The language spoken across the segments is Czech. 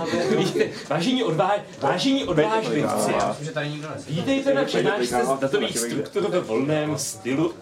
Vážení odvážlivci, vítejte na přednášce z datových struktur ve volném stylu.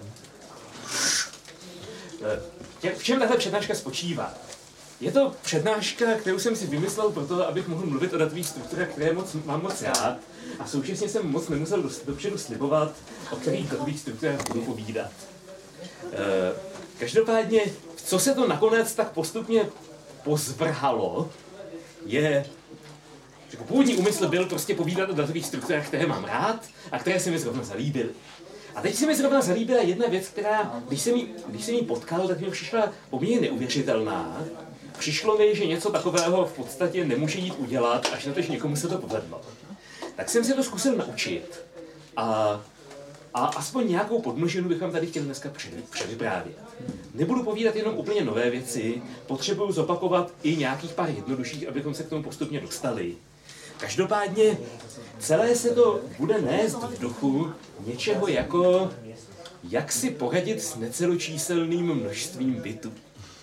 V čem tahle přednáška spočívá? Je to přednáška, kterou jsem si vymyslel proto, abych mohl mluvit o datových strukturách, které mám moc rád, a současně jsem moc nemusel dopředu slibovat, o kterých datových strukturách budu povídat. Každopádně, co se to nakonec tak postupně pozvrhalo, je, že původní úmysl byl prostě povídat o datových strukturách, které mám rád a které se mi zrovna zalíbily. A teď se mi zrovna zalíbila jedna věc, která, když jsem ji potkal, tak mi přišla poměrně neuvěřitelná. Přišlo mi, že něco takového v podstatě nemůže jít udělat, až na to, že někomu se to povedlo. Tak jsem se to zkusil naučit. A aspoň nějakou podmnožinu bych vám tady chtěl dneska převyprávět. Nebudu povídat jenom úplně nové věci, potřebuju zopakovat i nějakých pár jednodušších, abychom se k tomu postupně dostali. Každopádně celé se to bude nést v duchu něčeho jako jak si poradit s neceločíselným množstvím bitů.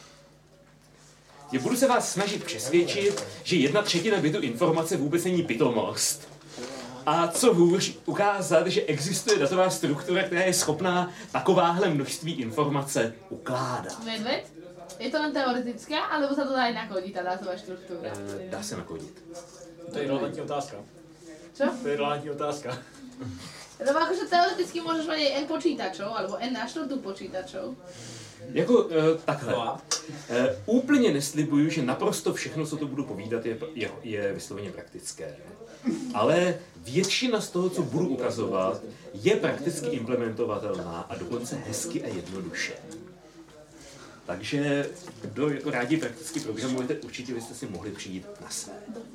Budu se vás snažit přesvědčit, že 1/3 bitu informace vůbec není pitomost. A co hůř, ukázat, že existuje datová struktura, která je schopná takováhle množství informace ukládat. Medved? Je to len teoretická, alebo sa to dá aj nakodiť, tá dátová štruktúra? Dá se nakodit. To je relevantní otázka. Čo? To je relevantní otázka. Lebo akože teoreticky môžeš mať aj n počítačov, alebo n na štvrtú počítačov. Jako takhle. Úplně neslibuju, že naprosto všechno, co to budu povídat, je vysloveně praktické. Ale většina z toho, co budu ukazovat, je prakticky implementovatelná a dokonce hezky a jednoduše. Takže kdo jako rádi prakticky programujete, určitě byste si mohli přijít na své.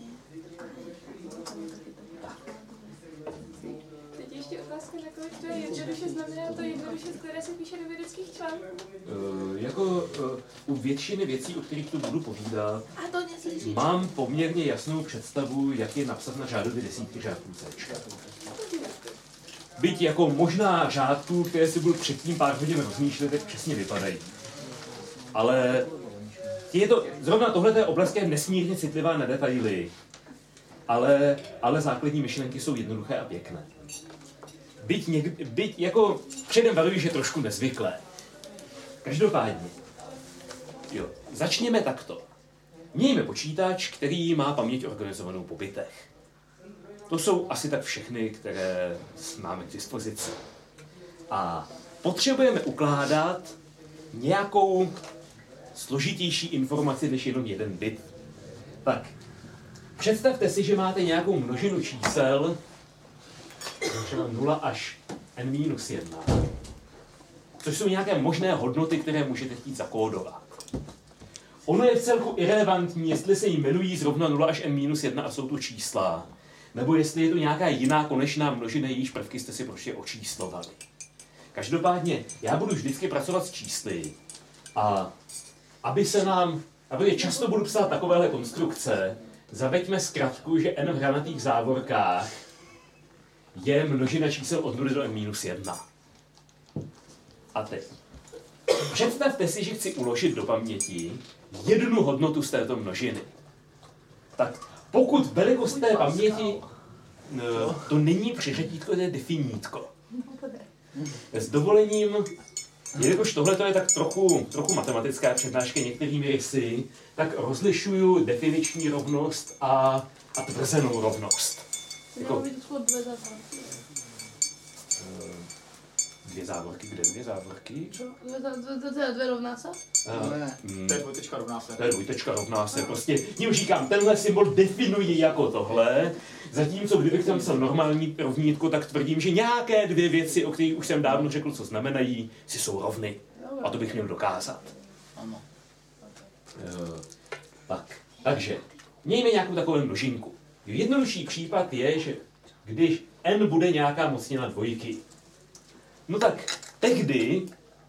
Ještě otázka, nakolik to je jednoduše, znamená to jednoduše, z které se píše do vědeckých článků? U většiny věcí, o kterých tu budu povídat, mám poměrně jasnou představu, jak je napsat na řádově desítky řádků C. Byť jako možná řádků, které si budu předtím pár hodin rozmýšlet, jak přesně vypadají. Ale zrovna tohle je oblast, je nesmírně citlivá na detaily, ale základní myšlenky jsou jednoduché a pěkné. Byť jako předem varuji, že trošku nezvyklé. Každopádně. Začněme takto. Mějme počítač, který má paměť organizovanou po bitech. To jsou asi tak všechny, které máme k dispozici. A potřebujeme ukládat nějakou složitější informaci než jenom jeden bit. Tak, představte si, že máte nějakou množinu čísel, třeba 0 až n-1, což jsou nějaké možné hodnoty, které můžete chtít zakódovat. Ono je vcelku irelevantní, jestli se jmenují zrovna 0 až n-1 a jsou tu čísla, nebo jestli je to nějaká jiná konečná množina, jejíž prvky jste si prostě očíslovali. Každopádně, já budu vždycky pracovat s čísly a aby často budu psát takovéhle konstrukce, zaveďme zkratku, že n v hranatých závorkách je množina čísel od 0 do n-1. A teď. Představte si, že chci uložit do paměti jednu hodnotu z této množiny. Tak pokud velikost té paměti, to není přeřadítko, to je definítko. S dovolením, jelikož tohle je tak trochu matematická přednáška některými rysy, tak rozlišuju definiční rovnost a tvrzenou rovnost. Jako, dvě závorky, kde dvě závorky? Dvě rovná se? To je dvojtečka rovná se. To je dvojtečka rovná se. Prostě tím říkám, tenhle symbol definuji jako tohle, zatímco kdybych tam psal normální rovnítko, tak tvrdím, že nějaké dvě věci, o kterých už jsem dávno řekl, co znamenají, si jsou rovny. A to bych měl dokázat. Ano. Takže, mějme nějakou takovou množinku. Jednodušší případ je, že když n bude nějaká mocnina dvojky, no tak tehdy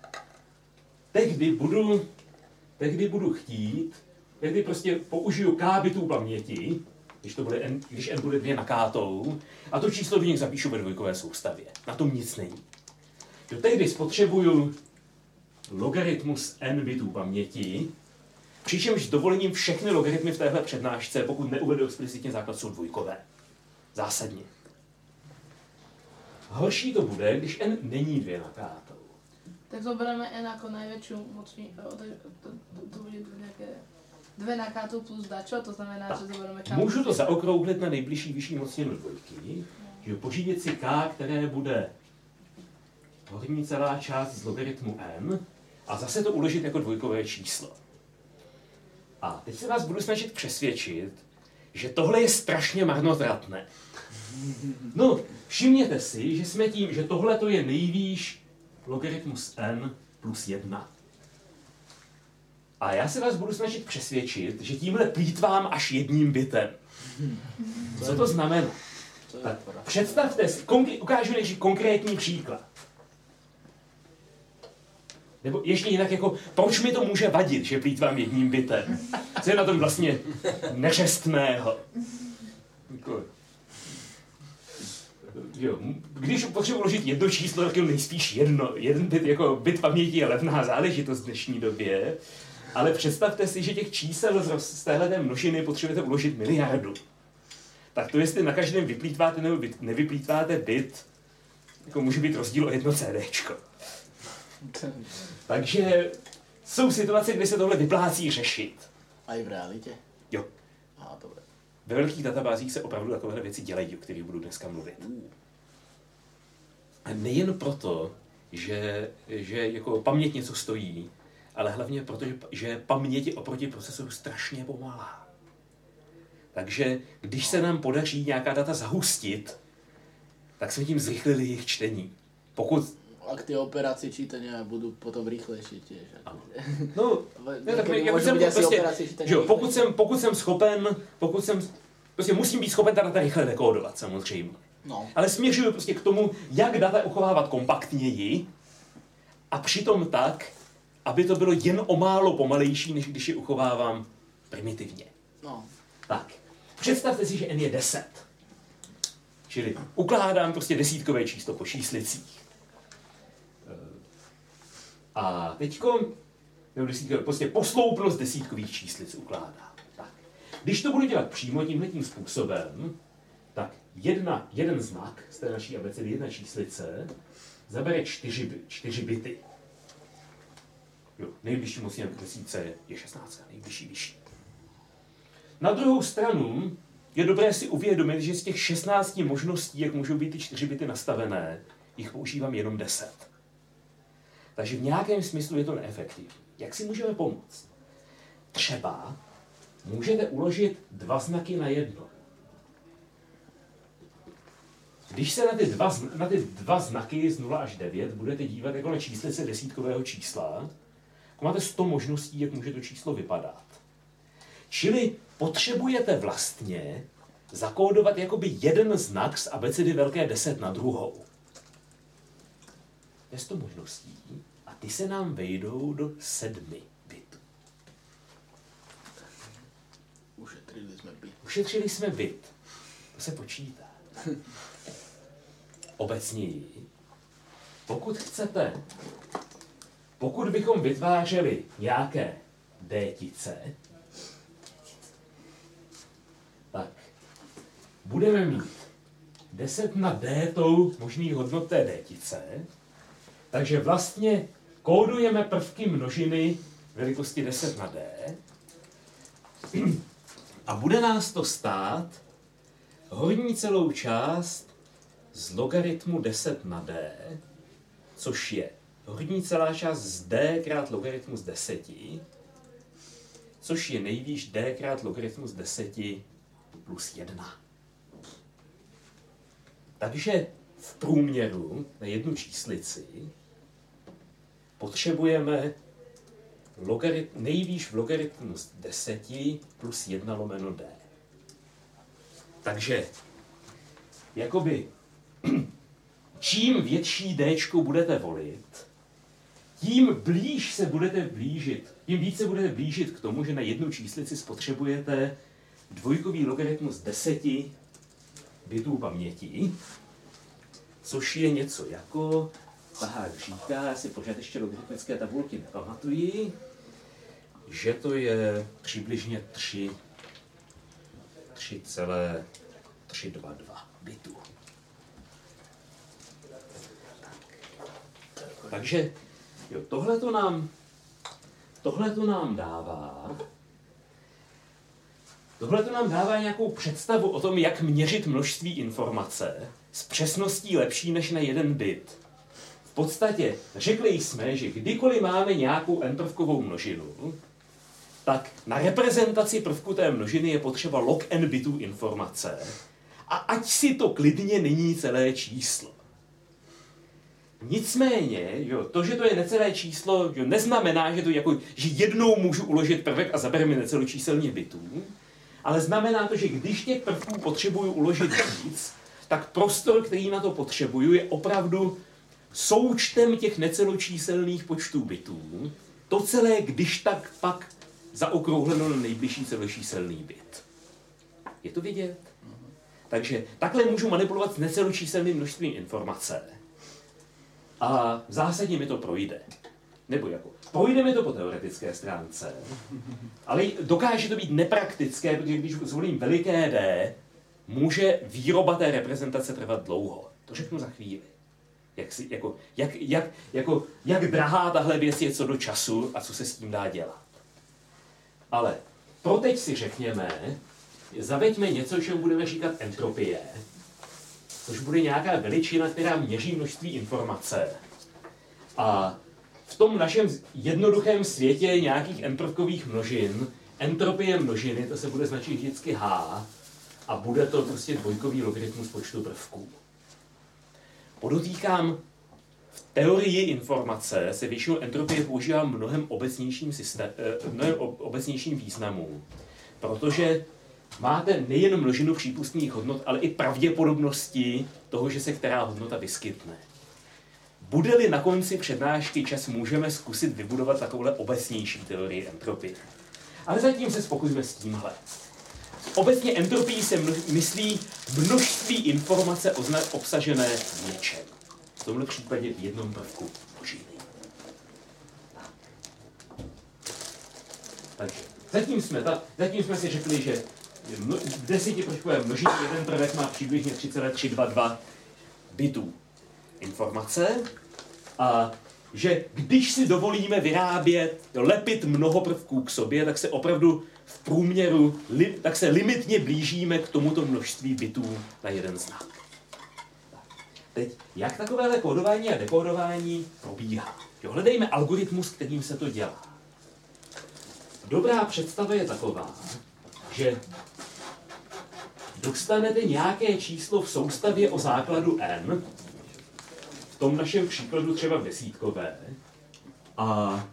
prostě použiju k bitů paměti, když n bude 2 na kátou, a to číslo do nich zapíšu ve dvojkové soustavě. Na tom nic není. Tehdy spotřebuju logaritmus n bitů paměti, Přičemž s dovolením všechny logaritmy v téhle přednášce, pokud neuvedu explicitně základ, jsou dvojkové. Zásadně. Horší to bude, když n není 2 na kátou. Tak zobereme n jako největší mocní, to bude nějaké 2 na kátu plus dačo, to znamená, tak. že zobereme k. Můžu to zaokrouhlit na nejbližší vyšší mocninu dvojky, že pořídit si k, které bude horní celá část z logaritmu n a zase to uložit jako dvojkové číslo. A teď se vás budu snažit přesvědčit, že tohle je strašně marnotratné. No, všimněte si, že jsme tím, že tohle to je nejvýš logaritmus n plus 1. A já se vás budu snažit přesvědčit, že tímhle plýtvám až 1 bitem. Co to znamená? Tak představte si, ukážu než konkrétní příklad. Nebo ještě jinak, jako, proč mi to může vadit, že plýtvám 1 bitem? Co je na tom vlastně neřestného? Jo, když potřebuji uložit jedno číslo, tak je nejspíš jeden bit, jako bit paměti je levná záležitost v dnešní době, ale představte si, že těch čísel z téhleté množiny potřebujete uložit miliardu. Tak to, jestli na každém vyplýtváte nebo nevyplýtváte bit, jako může být rozdíl o 1 CDčko. Takže jsou situace, kdy se tohle vyplácí řešit. A i v realitě? Jo. A dobré. Ve velkých databázích se opravdu takovéhle věci dělají, o kterých budu dneska mluvit. A nejen proto, že jako paměť něco stojí, ale hlavně proto, že paměť je oproti procesoru strašně pomalá. Takže když se nám podaří nějaká data zahustit, tak jsme tím zrychlili jejich čtení. Pokud A k té operaci čítania budou potom rychlejší těž. no, ne, tak jak jsem prostě, pokud jsem schopen, prostě musím být schopen ta data rychle dekódovat, samozřejmě. No. Ale směřuju prostě k tomu, jak data uchovávat kompaktněji a přitom tak, aby to bylo jen o málo pomalejší, než když je uchovávám primitivně. No. Tak, představte si, že n je 10. Čili ukládám prostě desítkové číslo po číslicích. A teďko, prostě posloupnost desítkových číslic ukládám. Tak. Když to budu dělat přímo tímhletím způsobem, tak jeden znak z té naší abecedy, jedna číslice, zabere 4 bity. Jo, nejbližší mocnina k desítce je 16, nejbližší vyšší. Na druhou stranu je dobré si uvědomit, že z těch 16 možností, jak můžou být ty 4 bity nastavené, jich používám jenom 10. Takže v nějakém smyslu je to neefektivní. Jak si můžeme pomoct? Třeba můžete uložit 2 znaky na jedno. Když se na ty dva znaky z 0 až 9 budete dívat jako na číslice desítkového čísla, máte 100 možností, jak může to číslo vypadat. Čili potřebujete vlastně zakódovat jakoby jeden znak z abecedy velké 10 na druhou. To je 100 možností a ty se nám vejdou do 7 bitů. Ušetřili jsme bit. To se počítá. Obecněji, pokud bychom vytvářeli nějaké détice, tak budeme mít 10 na d tou možný hodnot té détice, takže vlastně kódujeme prvky množiny velikosti 10 na d a bude nás to stát horní celou část z logaritmu 10 na d, což je horní celá část z d krát logaritmus 10, což je nejvýš d krát logaritmus 10 plus 1. Takže v průměru na jednu číslici potřebujeme nejvýš v logaritmus 10 plus 1 lomeno d. Takže jakoby čím větší dčko budete volit, tím víc se budete blížit k tomu, že na jednu číslici spotřebujete dvojkový logaritmus 10 bitů paměti, což je něco jako, tahák říká, já si pořád ještě logaritmické tabulky nepamatuji, že to je přibližně 3,322 bitů. Takže jo, tohle to nám dává nějakou představu o tom, jak měřit množství informace s přesností lepší než na 1 bit. V podstatě řekli jsme, že kdykoliv máme nějakou n-prvkovou množinu, tak na reprezentaci prvku té množiny je potřeba log n bitů informace. A ať si to klidně není celé číslo. Nicméně, jo, to, že to je necelé číslo, jo, neznamená, že jednou můžu uložit prvek a zabere mi neceločíselně bitů, ale znamená to, že když těch prvků potřebuju uložit víc, tak prostor, který na to potřebuju, je opravdu součtem těch neceločíselných počtů bitů. To celé, když tak pak zaokrouhleno na nejbližší celočíselný bit. Je to vidět? Takže takhle můžu manipulovat s neceločíselným množstvím informace. A v zásadě mi to projde. Nebo jako, projde mi to po teoretické stránce, ale dokáže to být nepraktické, protože když zvolím veliké D, může výroba té reprezentace trvat dlouho. To řeknu za chvíli. Jak drahá tahle věc je co do času a co se s tím dá dělat. Ale pro teď si řekněme, zaveďme něco, čemu budeme říkat entropie, což bude nějaká veličina, která měří množství informace. A v tom našem jednoduchém světě nějakých n-prvkových množin, entropie množiny, to se bude značit vždycky H, a bude to prostě dvojkový logaritmus počtu prvků. Podotýkám, v teorii informace se většinou entropie používá mnohem obecnějším významu, protože máte nejen množinu přípustných hodnot, ale i pravděpodobnosti toho, že se která hodnota vyskytne. Bude-li na konci přednášky čas, můžeme zkusit vybudovat takovouhle obecnější teorii entropie. Ale zatím se spokojíme s tímhle. Obecně entropii se myslí množství informace obsažené v něčem. V tomhle případě v jednom prvku množiny. Takže zatím jsme si řekli, že v 10prvkové množině jeden prvek má přibližně 3,322 bitů informace a že když si dovolíme lepit mnoho prvků k sobě, tak se opravdu v průměru tak se limitně blížíme k tomuto množství bitů na jeden znak. Teď, jak takovéhle kódování a dekódování probíhá? Hledejme algoritmus, kterým se to dělá. Dobrá představa je taková, že dostanete nějaké číslo v soustavě o základu n, v tom našem příkladu třeba desítkové, a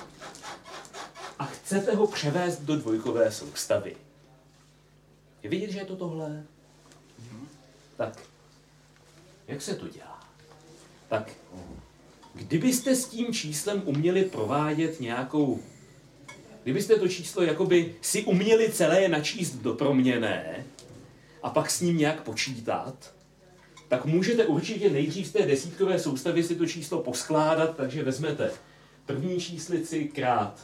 chcete ho převést do dvojkové soustavy. Je vidět, že je to tohle? Tak, jak se to dělá? Tak, kdybyste s tím číslem uměli provádět nějakou... Kdybyste to číslo jakoby si uměli celé načíst do proměnné a pak s ním nějak počítat, tak můžete určitě nejdřív z té desítkové soustavy si to číslo poskládat, takže vezmete první číslici krát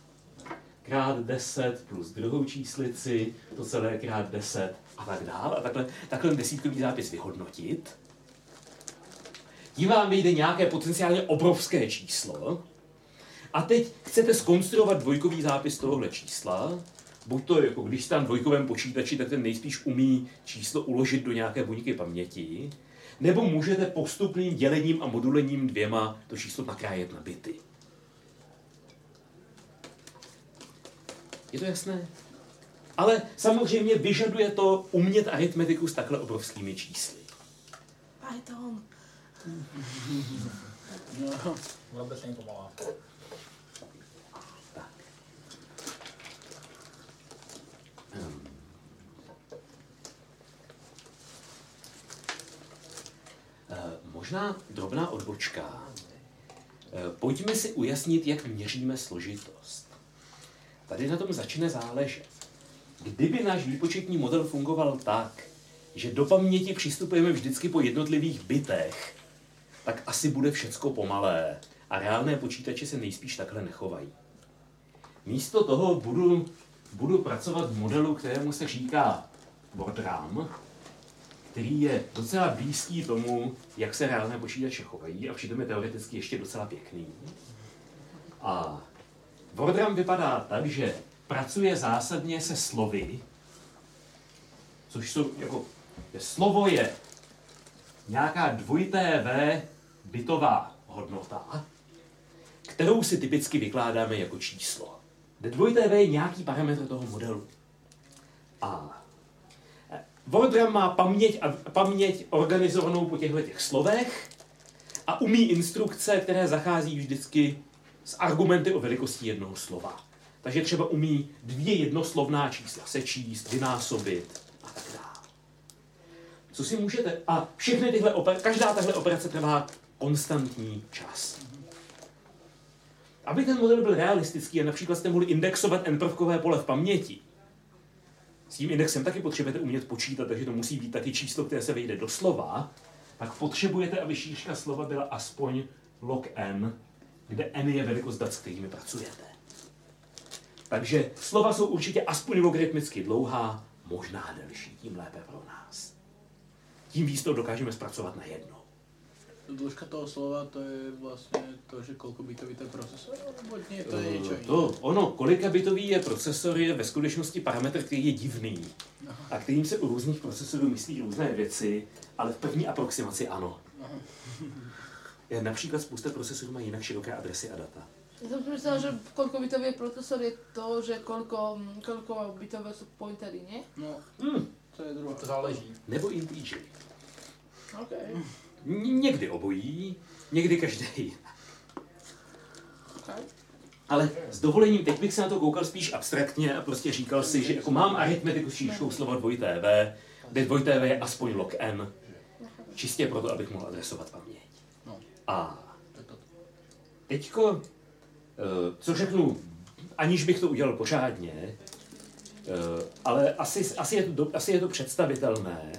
10 plus druhou číslici, to celé krát 10 a tak dále. A takhle desítkový zápis vyhodnotit. Tím vám vyjde nějaké potenciálně obrovské číslo. A teď chcete zkonstruovat dvojkový zápis tohohle čísla. Buď to, jako když jste na dvojkovém počítači, tak ten nejspíš umí číslo uložit do nějaké buňky paměti. Nebo můžete postupným dělením a modulením dvěma to číslo nakrájet na bity. Je to jasné? Ale samozřejmě vyžaduje to umět aritmetiku s takhle obrovskými čísly. Python. Vůbec není pomalá. Tak. Možná drobná odbočka. Pojďme si ujasnit, jak měříme složitost. Tady na tom začne záležet. Kdyby náš výpočetní model fungoval tak, že do paměti přistupujeme vždycky po jednotlivých bitech, tak asi bude všecko pomalé a reálné počítače se nejspíš takhle nechovají. místo toho budu pracovat v modelu, kterému se říká WordRAM, který je docela blízký tomu, jak se reálné počítače chovají a přitom je teoreticky ještě docela pěkný. A WordRAM vypadá tak, že pracuje zásadně se slovy, což jsou jako, slovo je nějaká dvojité V bitová hodnota, kterou si typicky vykládáme jako číslo. Kde dvojité V je nějaký parametr toho modelu. A WordRAM má paměť organizovanou po těchto slovech a umí instrukce, které zachází vždycky s argumenty o velikosti jednoho slova. Takže třeba umí 2 jednoslovná čísla sečíst, vynásobit a tak dále. Co si můžete... A všechny tyhle každá tahle operace trvá konstantní čas. Aby ten model byl realistický a například jste mohli indexovat n-prvkové pole v paměti, s tím indexem taky potřebujete umět počítat, takže to musí být taky číslo, které se vejde do slova, tak potřebujete, aby šířka slova byla aspoň log n, kde n je velikost dat, s kterými pracujete. Takže slova jsou určitě aspoň logaritmicky dlouhá, možná delší, tím lépe pro nás. Tím víc to dokážeme zpracovat najednou. Dĺžka toho slova, to je vlastně to, že kolko bitový ten procesor, nebo nie, to je niečo iné? Kolika bitový je procesor, je ve skutečnosti parametr, který je divný. A kterým se u různých procesorů myslí různé věci, ale v první aproximaci ano. Například spousta procesorů má jinak široké adresy a data. Ja som myslel, že koľko bitový procesor je to, že koľko bitové sú pointery, nie? No, to je druhá. To záleží. Nebo integer. OK. Někdy obojí, někdy každý. Okay. Ale s dovolením, teď bych se na to koukal spíš abstraktně a prostě říkal si, že jako mám aritmetiku s šířkou slova dvojité V, kde dvojité V je aspoň log n, čistě proto, abych mohl adresovat paměť. A teďko, co řeknu, aniž bych to udělal pořádně, ale asi je to představitelné,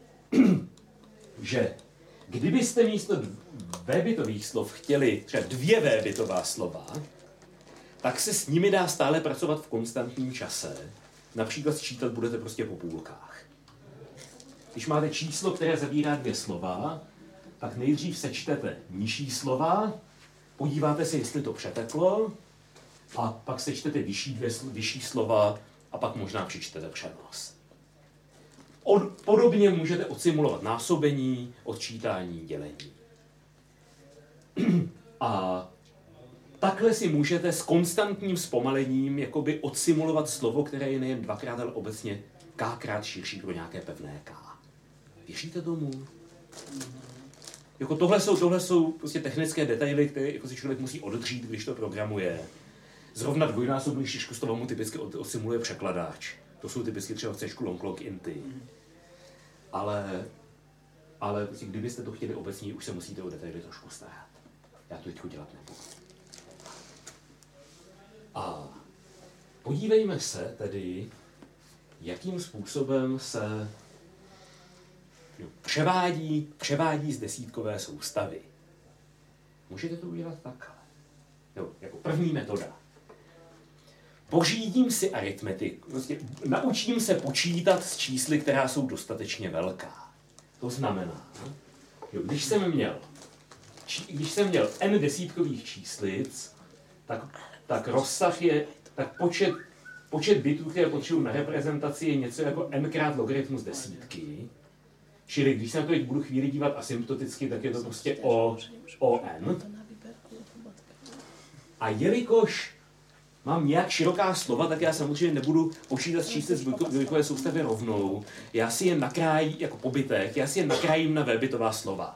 že kdybyste místo V-bitových slov chtěli třeba 2 V-bitová slova, tak se s nimi dá stále pracovat v konstantním čase. Například sčítat budete prostě po půlkách. Když máte číslo, které zabírá 2 slova, tak nejdřív sečtete nižší slova, podíváte se, jestli to přeteklo, a pak sečtete vyšší slova a pak možná přičtete přenos. Podobně můžete odsimulovat násobení, odčítání, dělení. A takhle si můžete s konstantním zpomalením jakoby odsimulovat slovo, které je nejen 2x, ale obecně k-krát širší pro nějaké pevné k. Věříte tomu? Jako tohle jsou prostě technické detaily, které jako si člověk musí odřít, když to programuje. Zrovna dvojnásobnou šířku slova mu typicky odsimuluje překladáč. To jsou typicky třeba v C long-log inty. Ale prostě, kdybyste to chtěli obecně, už se musíte o detaily trošku starat. Já to teď dělat nebudu. A podívejme se tedy, jakým způsobem se převádí z desítkové soustavy. Můžete to udělat takhle. Jako první metoda. Pořídím si aritmetiku, prostě naučím se počítat s čísly, která jsou dostatečně velká. To znamená, když jsem měl n desítkových číslic, tak rozsah je, tak počet bitů, které potřebuji na reprezentaci, je něco jako n-krát logaritmus desítky. Čili když se na to teď budu chvíli dívat asymptoticky, tak je to prostě o n. A jelikož mám nějak široká slova, tak já samozřejmě nebudu počítat čísly z dvojkové soustavy rovnou. Já si je nakrájím, jako pobytek, já si je nakrájím na V-bitová slova.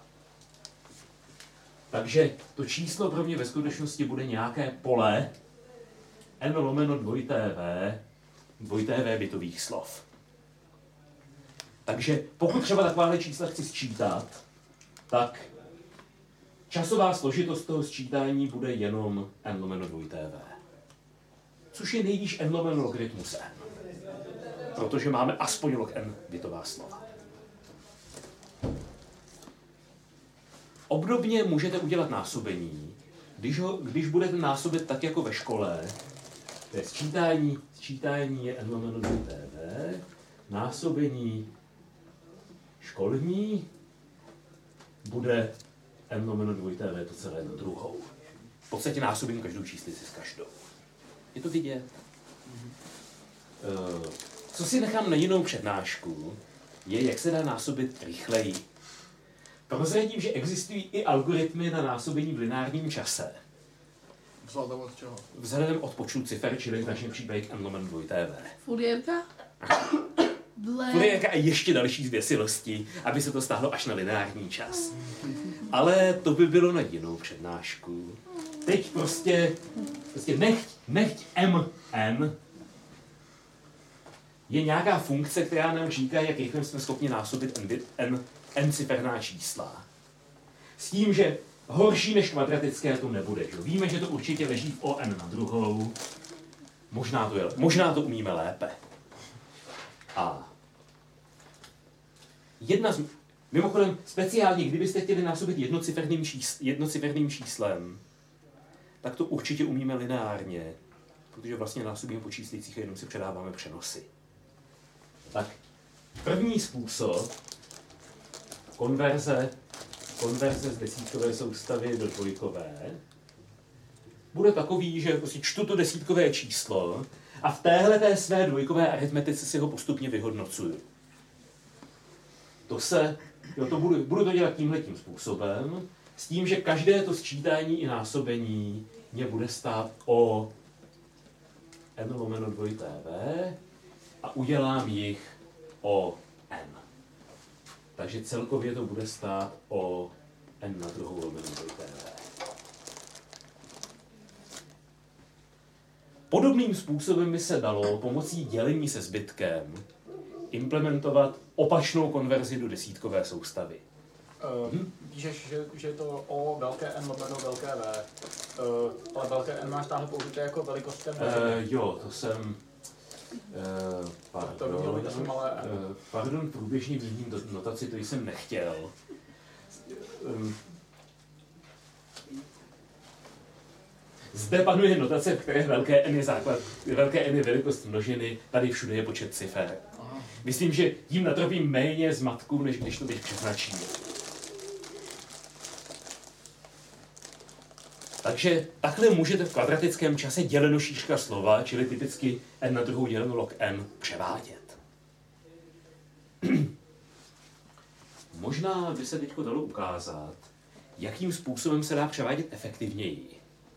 Takže to číslo pro mě ve skutečnosti bude nějaké pole n lomeno dvojité V bitových slov. Takže pokud třeba takováhle čísla chci sčítat, tak časová složitost toho sčítání bude jenom n lomeno dvojité V. Což je nejvýš n lomeno logaritmus n. Protože máme aspoň log n bitová slova. Obdobně můžete udělat násobení. Když budete násobit tak jako ve škole, To je sčítání je n/2tv, násobení školní bude n/2tv to celé na druhou. V podstatě násobím každou číslici s každou. Je to vidět? Co si nechám na jinou přednášku, je, jak se dá násobit rychleji. Prozradím, že existují i algoritmy na násobení v lineárním čase. Vzhledem od čeho? Vzhledem od počtu cifer, čili v našem případě k n/2tv. Furierka? Furierka a ještě další zvěsilosti, aby se to stáhlo až na lineární čas. Ale to by bylo na jinou přednášku. Teď prostě nechť mn je nějaká funkce, která nám říká, jak rychle jsme schopni násobit n ciferná čísla. S tím, že horší než kvadratické to nebude. Že? Víme, že to určitě leží v o n na druhou. Možná to umíme lépe. A mimochodem, speciálně, kdybyste chtěli násobit jednociferným číslem, tak to určitě umíme lineárně, protože vlastně násobíme po číslicích a jenom si předáváme přenosy. Tak, první způsob konverze z desítkové soustavy do dvojkové bude takový, že prostě čtu to desítkové číslo a v téhleté své dvojkové aritmetice si ho postupně vyhodnocuju. Budu to dělat tímhletím způsobem, s tím, že každé to sčítání i násobení mě bude stát o n/2tv a udělám jich o n. Takže celkově to bude stát o n/2/2tv. Podobným způsobem by se dalo pomocí dělení se zbytkem implementovat opačnou konverzi do desítkové soustavy. Píšeš, že je to O velké N lomeno velké V, ale velké N máš táhle použité jako velikostem jo, to jsem... Pardon, průběžně měním notaci, to jsem nechtěl. Zde panuje notace, v které velké N je základ, velké N je velikost množiny, tady všude je počet cifer. Myslím, že tím natropím méně zmatku, než když to teď přeznačím. Takže takhle můžete v kvadratickém čase děleno šířka slova, čili typicky n na druhou děleno log n, převádět. Možná by se teď dalo ukázat, jakým způsobem se dá převádět efektivněji.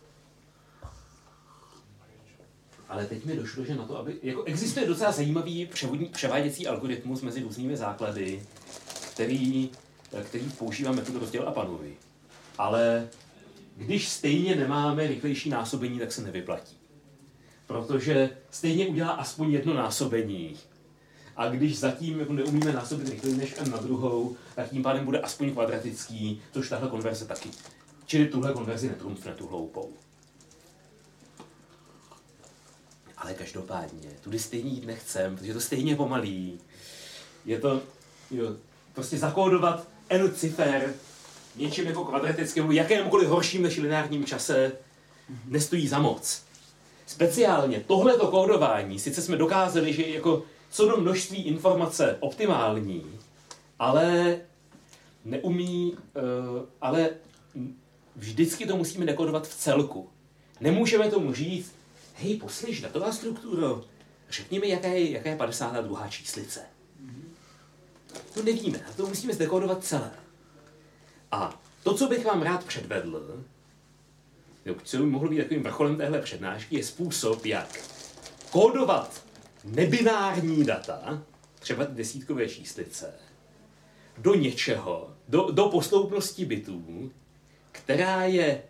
Ale teď mi došlo, že na to, jako existuje docela zajímavý převáděcí algoritmus mezi různými základy, který používá metodu rozděl a panuj. Ale když stejně nemáme rychlejší násobení, tak se nevyplatí. Protože stejně udělá aspoň jedno násobení. A když zatím jako neumíme násobit rychleji než n na druhou, tak tím pádem bude aspoň kvadratický, což tahle konverze taky. Čili tuhle konverzi netrumfne tu hloupou. Ale každopádně, tudy stejně jít nechcem, protože to stejně pomalý. Je to, prostě zakódovat n cifer něčím jako kvadratickému, jakémukoliv horším než lineárním čase, nestojí za moc. Speciálně tohleto kódování, sice jsme dokázali, že je jako co do množství informace optimální, ale ale vždycky to musíme dekódovat v celku. Nemůžeme tomu říct, hej, poslyš, datová strukturo, řekni mi, jaká je 52. číslice. To nevíme, a to musíme zdekódovat celé. A to, co bych vám rád předvedl, co by mohlo být takovým vrcholem téhle přednášky, je způsob, jak kódovat nebinární data, třeba desítkové číslice, do něčeho, do posloupnosti bitů, která je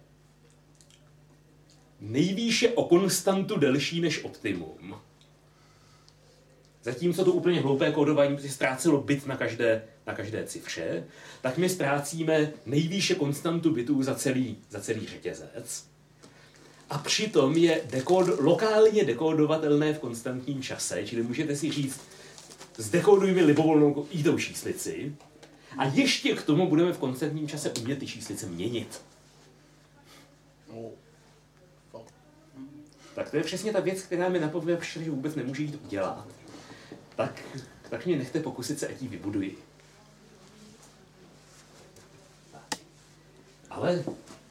nejvýše o konstantu delší než optimum. Zatímco to úplně hloupé kódování si ztrácelo bit na každé cifře, tak my ztrácíme nejvýše konstantu bitů za celý řetězec. A přitom je lokálně dekódovatelné v konstantním čase, čili můžete si říct, zdekódujme libovolnou jítou číslici a ještě k tomu budeme v konstantním čase umět ty číslice měnit. Tak to je přesně ta věc, která mi napověděla, že vůbec nemůže jít udělat. Tak mě nechte pokusit se, ať ji vybuduji. Ale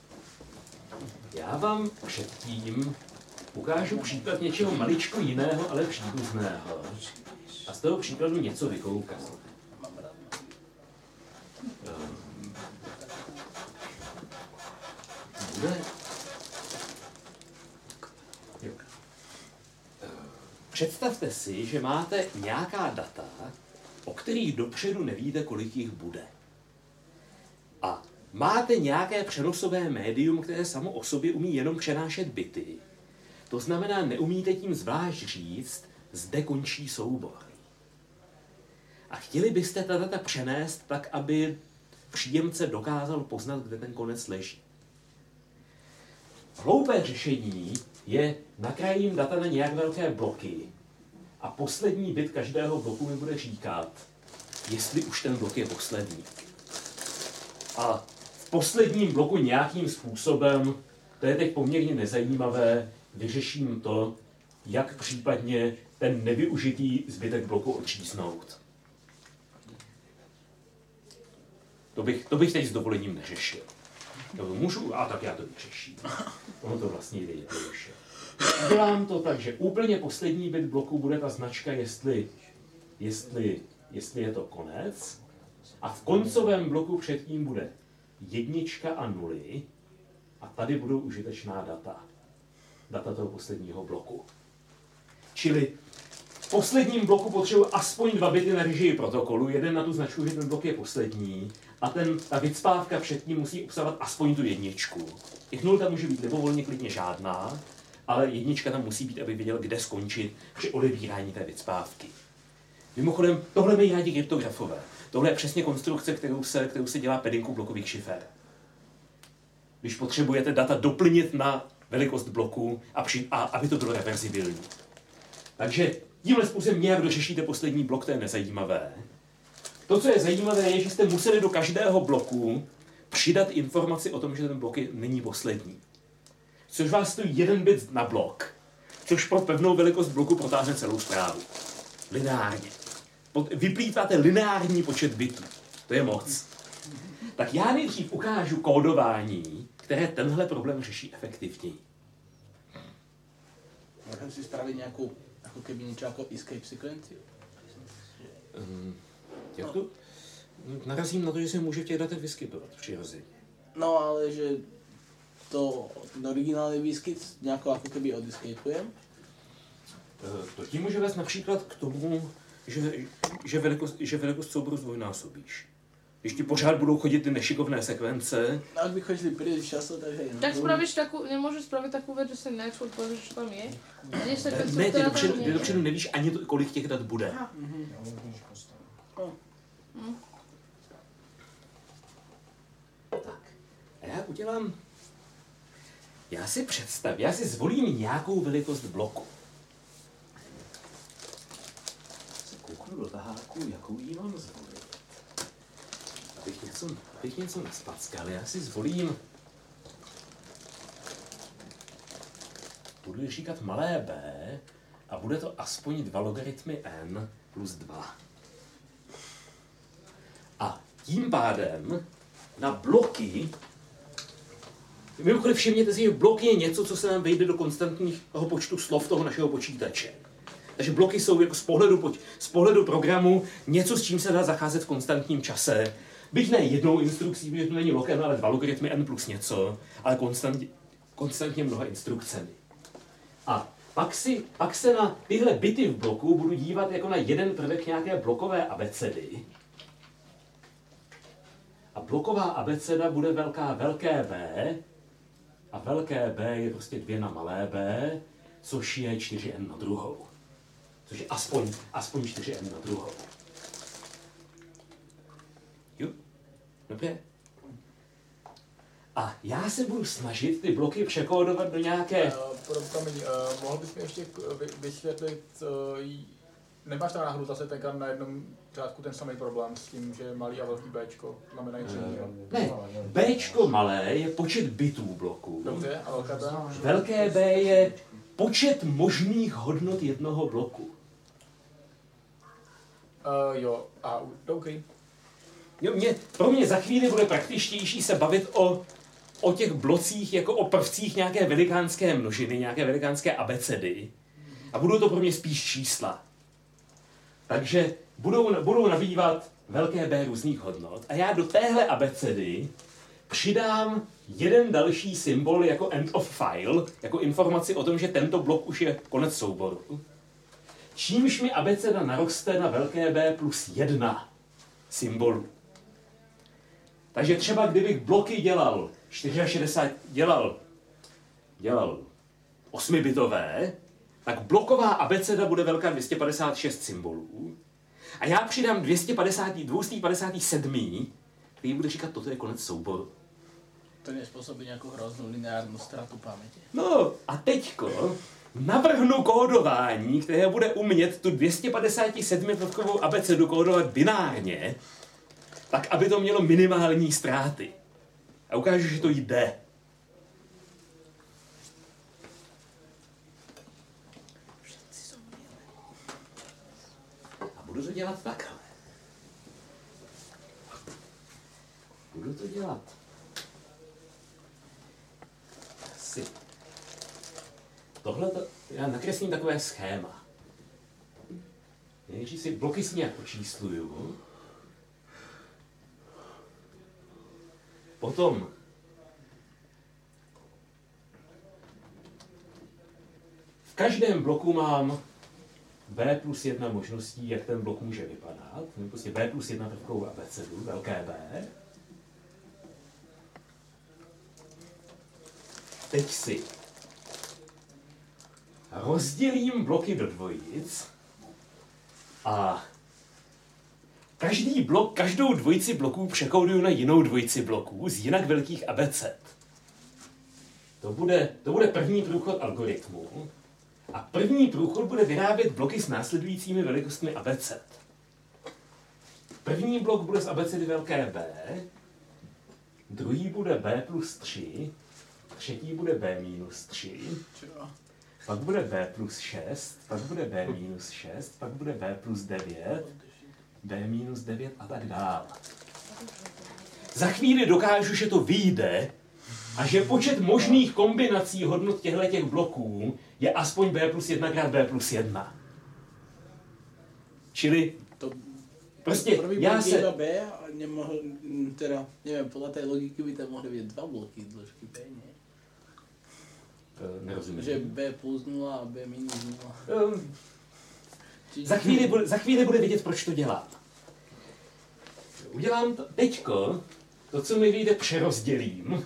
já vám předtím ukážu příklad něčeho maličko jiného, ale příbuzného. A z toho příkladu něco vykoukám. Představte si, že máte nějaká data, o kterých dopředu nevíte, kolik jich bude. A máte nějaké přenosové médium, které samo o sobě umí jenom přenášet bity. To znamená, neumíte tím zvlášť říct, zde končí soubor. A chtěli byste ta data přenést tak, aby příjemce dokázal poznat, kde ten konec leží. Hloupé řešení je nakrájím data na nějak velké bloky a poslední bit každého bloku mi bude říkat, jestli už ten blok je poslední. A v posledním bloku nějakým způsobem, to je teď poměrně nezajímavé, vyřeším to, jak případně ten nevyužitý zbytek bloku odčísnout. To bych teď s dovolením neřešil. Můžu, a tak já to vyřeším. Ono to vlastně jde jednoduše. Dělám to tak, že úplně poslední bit bloku bude ta značka, jestli je to konec. A v koncovém bloku předtím bude 1 a 0. A tady budou užitečná data. Data toho posledního bloku. Čili v posledním bloku potřebuji aspoň 2 bity na režii protokolu, jeden na tu značku, že ten blok je poslední, a ta vycpávka předtím musí obsahovat aspoň tu 1. Těch 0 tam může být libovolně klidně žádná, ale 1 tam musí být, aby věděl, kde skončit při odebírání té vycpávky. Mimochodem, tohle mají rádi kryptografové. Tohle je přesně konstrukce, kterou se dělá pedinku blokových šifer. Když potřebujete data doplnit na velikost bloku a aby to bylo reverzibilní. Takže tímhle způsobem nějak dořešíte poslední blok, to je nezajímavé. To, co je zajímavé, je, že jste museli do každého bloku přidat informaci o tom, že ten blok není poslední. Což vás stojí 1 bit na blok, což pro pevnou velikost bloku protáhne celou zprávu. Lineárně. Vyplýtváte lineární počet bitů. To je moc. Tak já nejdřív ukážu kódování, které tenhle problém řeší efektivněji. Můžeme si spravit nějakou, jako keby něco jako escape sekvenci? Jak to? Narazím na to, že se může v těch datech vyskytovat přirozeně. No, ale že ten originální výskyt nějakou jako keby odescapujem? To tím může vést například k tomu, že velikost souboru zdvojnásobíš. Když ti pořád budou chodit ty nešikovné sekvence... No, ak by chodili príliš často, tak hej. Tak spravíš nemôžeš spraviť takú vec, že si najskôr povieš, čo tam je. Ne, ty dopředu nevíš ani to, kolik těch dat bude. Tak, a já udělám... Já si zvolím nějakou velikost bloku. Kouknu do taháku, jakou jí mám zvolit. Abych něco nespackal, já si zvolím... Budu říkat malé b a bude to aspoň 2 logaritmy n plus 2. A tím pádem na bloky... Mimochodem všimněte si, že bloky je něco, co se nám vejde do konstantního počtu slov toho našeho počítače. Takže bloky jsou jako z pohledu programu něco, s čím se dá zacházet v konstantním čase. Byť ne jednou instrukcí, protože to není log n, ale 2 logaritmy n plus něco, ale konstantně mnoha instrukcemi. A pak se na tyhle bity v bloku budu dívat jako na jeden prvek nějaké blokové abecedy. A bloková abeceda bude velké B, a velké B je prostě 2 na malé b, což je 4n na druhou. Což je aspoň 4n na druhou. Jo? Dobře. A já se budu snažit ty bloky překódovat do nějaké... Promiň, mohl bys mi ještě vysvětlit, nemáš tam náhodou zase tenka na jednom řádku ten samý problém s tím, že malý a velký Bčko znamenají Ne, Bčko malé je počet bitů bloku. Dobře, a velké B? Velké B je počet možných hodnot jednoho bloku. Jo, a OK. Jo, pro mě za chvíli bude praktičtější se bavit o těch blocích jako o prvcích nějaké velikánské množiny, nějaké velikánské abecedy. A budou to pro mě spíš čísla. Takže budou nabývat velké B různých hodnot a já do téhle abecedy přidám jeden další symbol jako end of file, jako informaci o tom, že tento blok už je konec souboru. Čímž mi abeceda naroste na velké B plus 1 symbolů. Takže třeba kdybych bloky dělal 64, dělal 8bitové, tak bloková abeceda bude velká 256 symbolů. A já přidám 257, který bude říkat, toto je konec souboru. To nespôsobí nějakou hroznou lineárnu ztrátu paměti. No a teďko navrhnu kódování, které bude umět tu 257-prvkovou abecedu kódovat binárně, tak aby to mělo minimální ztráty. A ukážu, že to jde. A budu to dělat takhle. Budu to dělat. Asi. Tohle já nakreslím takové schéma. Nejdřív si bloky si nějak počísluju. Potom v každém bloku mám B plus 1 možností, jak ten blok může vypadat. Prostě B plus 1 prvkovou abecedu, velké B. Teď si rozdělím bloky do dvojic a každý blok, každou dvojici bloků překóduju na jinou dvojici bloků z jinak velkých abeced. To bude první průchod algoritmu. A první průchod bude vyrábět bloky s následujícími velikostmi abeced. První blok bude z abecedy velké B, druhý bude B plus 3, třetí bude B minus 3, pak bude B plus 6, pak bude B minus 6, pak bude B plus 9, B minus 9 a tak dále. Za chvíli dokážu, že to vyjde a že počet možných kombinací hodnot těchto bloků je aspoň B plus 1 krát B plus 1. Čili To prostě já se... Prvý B a nemohl, teda, neviem, podľa tej logiky by tam mohli byť dva bloky dĺžky B, nie? Nerozumím. Že B plus 0 a B minus 0. Za chvíli bude vidět, proč to dělám. Udělám to teďko, to, co mi vyjde, přerozdělím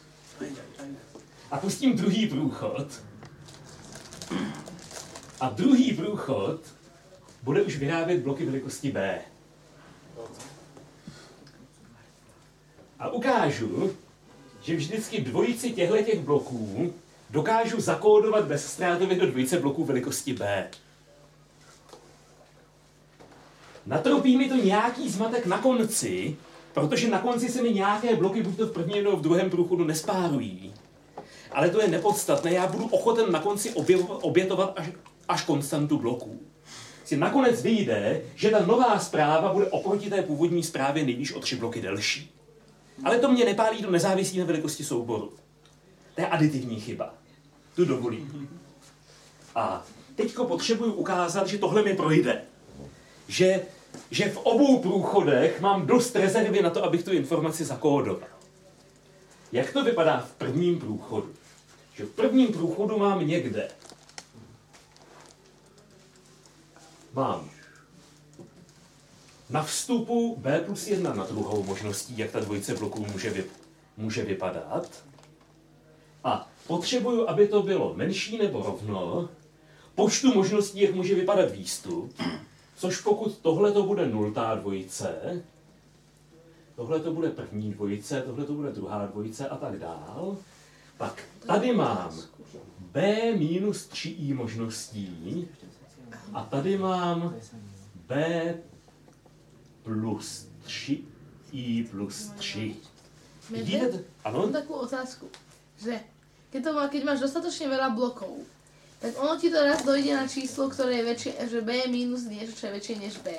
a pustím druhý průchod. A druhý průchod bude už vyrábět bloky velikosti B. A ukážu, že vždycky dvojici těchto bloků dokážu zakódovat bezztrátově do dvojice bloků velikosti B. Natropí mi to nějaký zmatek na konci, protože na konci se mi nějaké bloky buď to v prvním nebo v druhém průchodu nespárují. Ale to je nepodstatné, já budu ochoten na konci obětovat až konstantu bloků. Si nakonec vyjde, že ta nová zpráva bude oproti té původní zprávě nejvýš o 3 bloky delší. Ale to mě nepálí, to nezávisí na velikosti souboru. To je aditivní chyba. Tu dovolím. A teďko potřebuji ukázat, že tohle mi projde. Že v obou průchodech mám dost rezervy na to, abych tu informaci zakódoval. Jak to vypadá v prvním průchodu? Že v prvním průchodu mám někde. Mám na vstupu B plus 1 na druhou možností, jak ta dvojice bloků může vypadat. A potřebuju, aby to bylo menší nebo rovno počtu možností, jak může vypadat výstup, což pokud tohle to bude nultá dvojice, tohle to bude první dvojice, tohle to bude druhá dvojice a tak dál, tak tady mám B minus 3i možností a tady mám B plus 3i plus 3. Vidíte? Ano? Mám takovú otázku, že keď máš dostatočne veľa blokov, Tak ono ti to raz dojde na číslo, ktoré je väčšie, že B je minus niečo, čo je väčšie než B.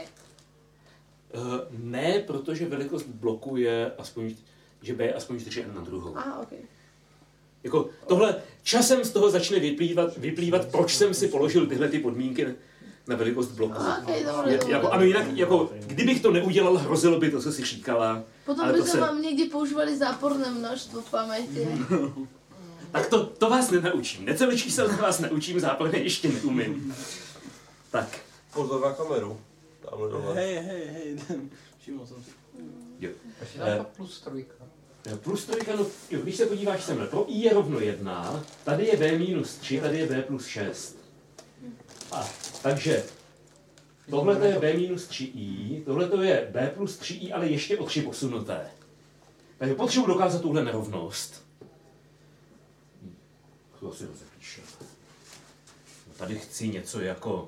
Ne, protože velikost bloku je aspoň, že B je aspoň 4n na druhou. Aha, okej. Jako tohle časem z toho začne vyplývat, proč jsem si položil tyhle ty podmínky na velikost bloku. Okej, dobre, dobre. Jako, ano, jinak, jako, kdybych to neudělal, hrozilo by to, co si říkala. Potom ale by to sme se... vám niekde používali záporné množstvo v pamäti. Tak to vás nenaučím. Necelý čísel vás neučím, záporně ještě neumím. Tak. Pozor na kameru. Tamhle dole. Hej, všiml jsem si. Jo. Ještě tam plus 3. Plus 3, no, jo, když se podíváš semhle, pro I je rovno 1, tady je B minus 3, tady je B plus 6. Takže tohle je B minus 3i, tohle je B plus 3i, ale ještě o 3 posunuté. Takže potřebuji dokázat tuhle nerovnost. To si rozepíšem. Tady chci něco jako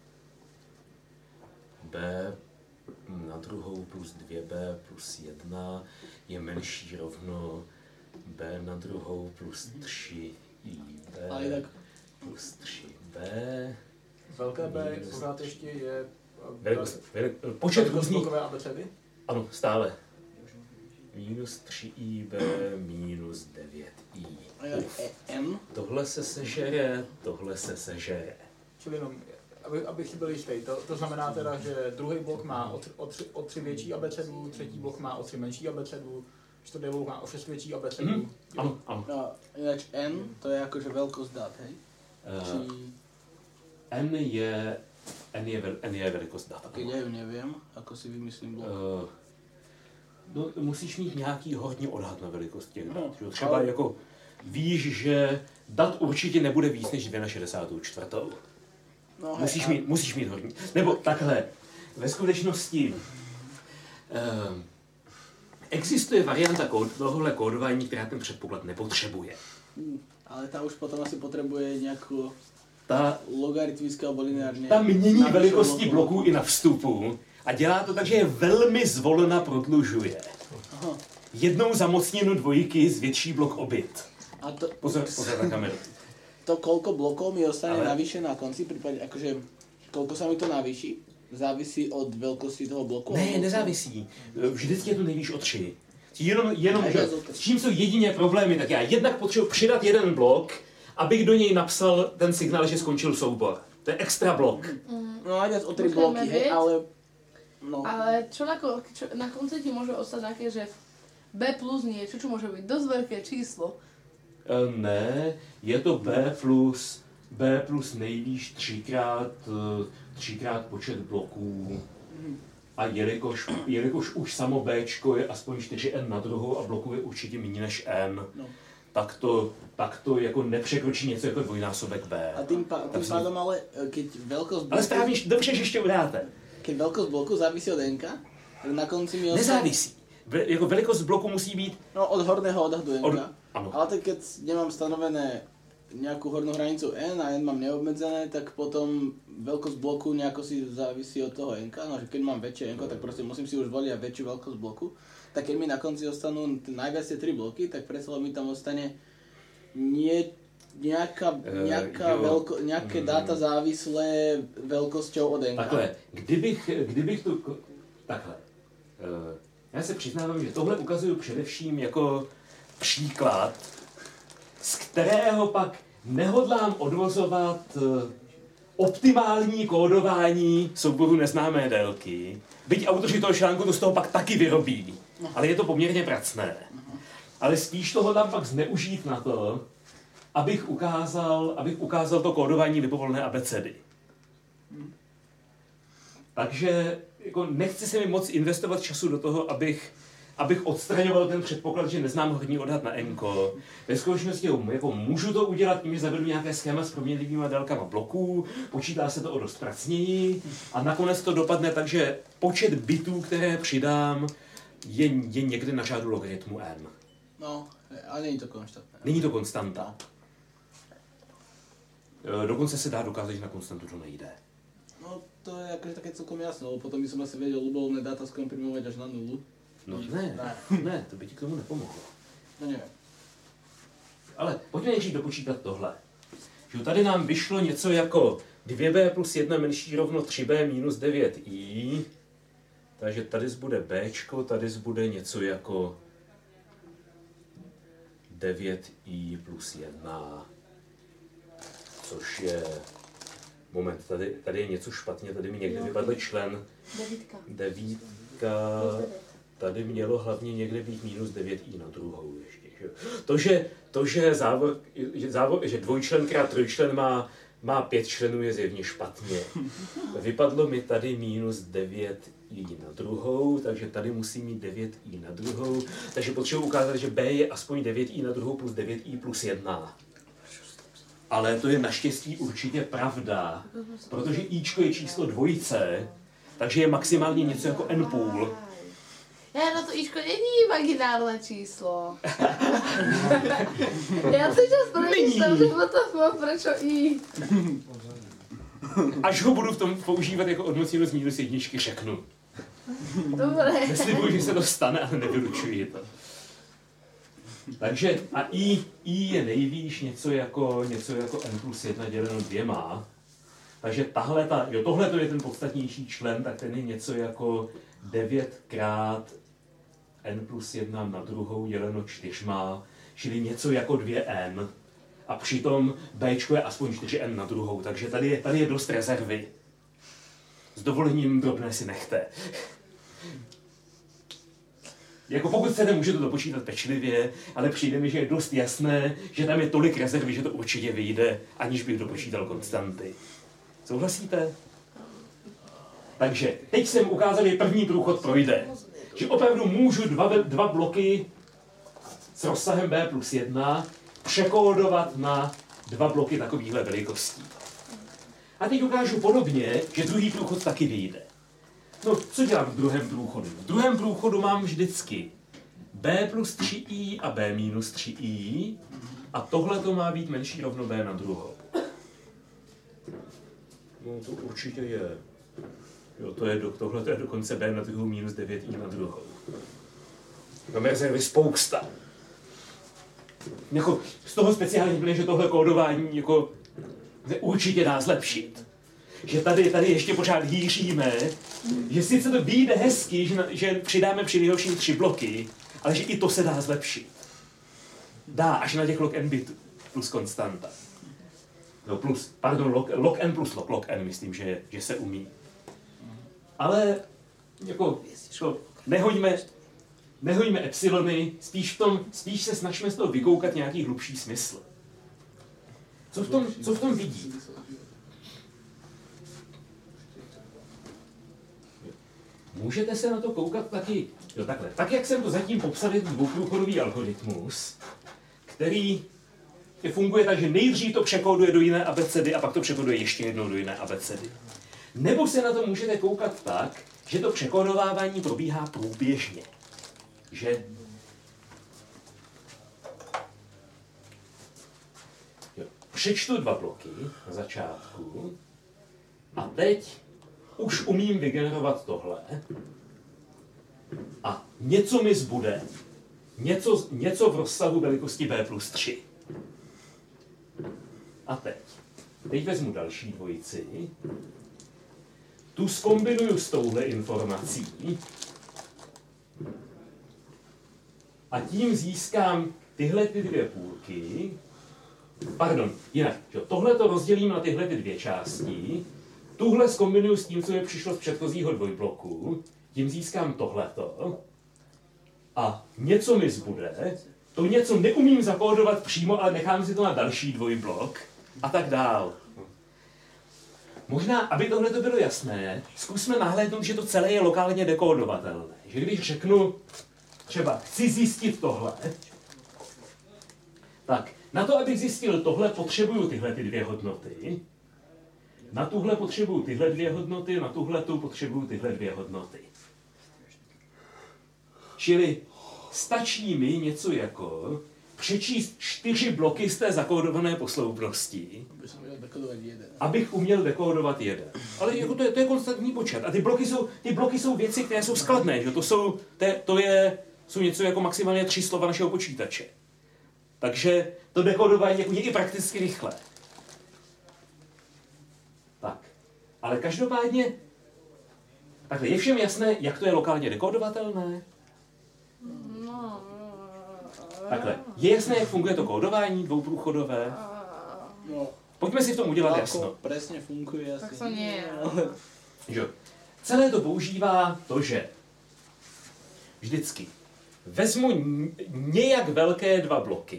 B na druhou plus 2B plus 1 je menší rovno B na druhou plus 3IB plus 3B. Velké B pořád ještě je počet různých... abecedy? Ano, stále. Minus 3IB minus 9I. M? Tohle se sežere, tohle se sežere. Čili jenom, abych si byl jistý, to znamená teda, že druhý blok má o 3 větší abecedu, třetí blok má o 3 menší abecedu, čtvrtý blok má o 6 větší abecedu. Ano. No, ináč N, to je akože veľkosť dát, hej? N je velikost dat. Keď ja ju neviem, ako si vymyslím blok. No, musíš mít nějaký horní odhad na velikost těch dat. No, třeba ale... jako víš, že dat určitě nebude víc než 2 na 64. No, musíš mít hodně. Nebo takhle, ve skutečnosti existuje varianta tohohle kódování, která ten předpoklad nepotřebuje. Ale ta už potom asi potřebuje nějakou logaritmickou alebo lineárně. Ta mění velikosti bloků i na vstupu a dělá to tak, že je velmi zvolena prodlužuje. Aha. Jednou za mocninu dvojky zvětší blok obyt. A to... Pozor na kameru. To koľko blokov mi ostane navyše na konci, prípade, akože koľko sa mi to navýši, závisí od veľkosti toho bloku? Ne, nezávisí. Vždycky je to nejvíš o 3. Jenom že, s čím jsou jedině problémy, tak já jednak potřebuji přidat jeden blok, abych do něj napsal ten signál, že skončil soubor. To je extra blok. No a o 3 bloky, hej, ale... No. Ale čo na konci ti môže ostať také, že B plus niečo, čo môže byť dosť veľké číslo. Ne, je to B plus nejvýš 3x počet bloků. A jelikož už samo Bčko je aspoň 4n na druhou a bloků je určitě méně než n, no. tak to jako nepřekročí něco jako dvojnásobek B. A tým pádom ale, keď veľkosť bloku... Ale správně, dobře, že ještě udáte. Keď veľkosť bloku závisí od n, tak na konci mi nezávisí. Jako velikost bloku musí být... No od horného odhadu n. Ano. Ale tak keď nemám stanovené nejakú hornú hranicu n a n mám neobmedzené, tak potom veľkosť bloku nejako si závisí od toho n. No, že keď mám väčšie n, tak proste musím si už voliť väčšiu veľkosť bloku. Tak keď mi na konci ostanú najviac tie 3 bloky, tak predsa mi tam ostane nejaké dáta závislé veľkosťou od n. Takhle, kdybych to... Takhle. Já se přiznávám, že tohle ukazuju především jako příklad, z kterého pak nehodlám odvozovat optimální kódování souboru neznámé délky. Byť autoři toho článku to z toho pak taky vyrobí, ale je to poměrně pracné. Ale spíš to hodlám pak zneužít na to, abych ukázal to kódování libovolné abecedy. Takže jako nechci se mi moc investovat času do toho, abych odstraňoval ten předpoklad, že neznám horní odhad na n-ko. Ve skutečnosti jako můžu to udělat tím, že zavedu nějaké schéma s proměnlivými délkama bloků, počítá se to o dost pracněji a nakonec to dopadne tak, že počet bitů, které přidám, je někde na řádu logaritmu n. No, ale není to konstantné. Není to konstanta. Dokonce se dá dokázat, že na konstantu to nejde. No to je akože také celkom jasné, lebo potom by som asi vedel ľubovolné dáta skomprimovať až na nulu. No ne, to by ti k tomu nepomohlo. No neviem. Ale pojďme nejdřív dopočítat tohle. že tady nám vyšlo něco jako 2b plus 1 menší rovno 3b minus 9i. Takže tady bude b, tady bude něco jako 9i plus 1. Což je... Moment, tady je něco špatně, tady mi někde vypadl člen. Devítka. Tady mělo hlavně někde být minus 9i na druhou ještě. Že? To, že dvojčlen krát trojčlen má 5 členů, je zjevně špatně. Vypadlo mi tady minus 9i na druhou, takže tady musím mít 9i na druhou. Takže potřebuji ukázat, že b je aspoň 9i na druhou plus 9i plus 1. Ale to je naštěstí určitě pravda, protože ičko je číslo dvojice, takže je maximálně něco jako n půl. No to ičko není imaginárné číslo. Já si čas premýšlím, že proč i. Až ho budu v tom používat jako odmocněno z minus jedničky, řeknu. Dobré. Neslibuji, že se to stane, ale nevylučuji to. Takže a i je nejvýš něco jako n plus 1 děleno 2. Takže tohle je ten podstatnější člen, tak ten je něco jako 9 krát n plus 1 na druhou děleno 4, čili něco jako 2n. A přitom b je aspoň 4n na druhou, takže tady je dost rezervy. S dovolením drobné si nechte. Jako pokud chcete, můžete to počítat pečlivě, ale přijde mi, že je dost jasné, že tam je tolik rezervy, že to určitě vyjde, aniž bych dopočítal konstanty. Souhlasíte? Takže teď jsem ukázal, že první průchod projde. Že opravdu můžu dva bloky s rozsahem b plus 1 překódovat na 2 bloky takovýchhle velikostí. A teď ukážu podobně, že druhý průchod taky vyjde. No, co dělám v druhém průchodu? V druhém průchodu mám vždycky b plus 3i a b minus 3i a tohle to má být menší rovno b na druhou. No, to určitě je. Jo, tohle je dokonce b na druhou minus 9i na druhou. Máme rezervy spousta. Jako, z toho speciálně bude, že tohle kódování jako, určitě dá zlepšit. Že tady ještě pořád hýříme, že sice to vyjde hezky, že přidáme při nejhorším 3 bloky, ale že i to se dá zlepšit. Dá, až na těch log n bitů plus konstanta. No plus, pardon, log n plus log n, myslím, že se umí. Ale jako to nehoďme epsilony, spíš se snažíme z toho vykoukat nějaký hlubší smysl. Co v tom vidí? Můžete se na to koukat taky, takhle. Tak, jak jsem to zatím popsal, je to dvouprůchodový algoritmus, který funguje tak, že nejdřív to překóduje do jiné abecedy a pak to překóduje ještě jednou do jiné abecedy. Nebo se na to můžete koukat tak, že to překódovávání probíhá průběžně. Že přečtu 2 bloky na začátku a teď už umím vygenerovat tohle a něco mi zbude. Něco v rozsahu velikosti b plus 3. A teď vezmu další dvojici, tu zkombinuju s touhle informací a tím získám tyhle ty 2 půlky. Pardon, jinak, tohle to rozdělím na tyhle ty 2 části, tuhle zkombinuju s tím, co mi přišlo z předchozího dvojbloku, tím získám tohleto a něco mi zbude, to něco neumím zakódovat přímo, ale nechám si to na další dvojblok a tak dál. Možná, aby tohle to bylo jasné, zkusme nahlédnout, že to celé je lokálně dekódovatelné. Že když řeknu třeba chci zjistit tohle, tak na to, abych zjistil tohle, potřebuju tyhle ty 2 hodnoty, na tuhle potřebuju tyhle 2 hodnoty, na tuhletu potřebuju tyhle 2 hodnoty. Čili stačí mi něco jako přečíst 4 bloky z té zakódované posloupnosti, abych uměl dekódovat 1. Ale jako to je konstantní počet. A ty bloky jsou věci, které jsou skladné. Že? To jsou něco jako maximálně 3 slova našeho počítače. Takže to dekódování jako je i prakticky rychlé. Ale každopádně, takhle, je všem jasné, jak to je lokálně dekodovatelné? Takhle, je jasné, jak funguje to kódování dvouprůchodové? No, Pojďme si v tom udělat jasno. ako presne funguje asi. Tak to nie. Že? Celé to používá to, že vždycky vezmu nějak velké dva bloky,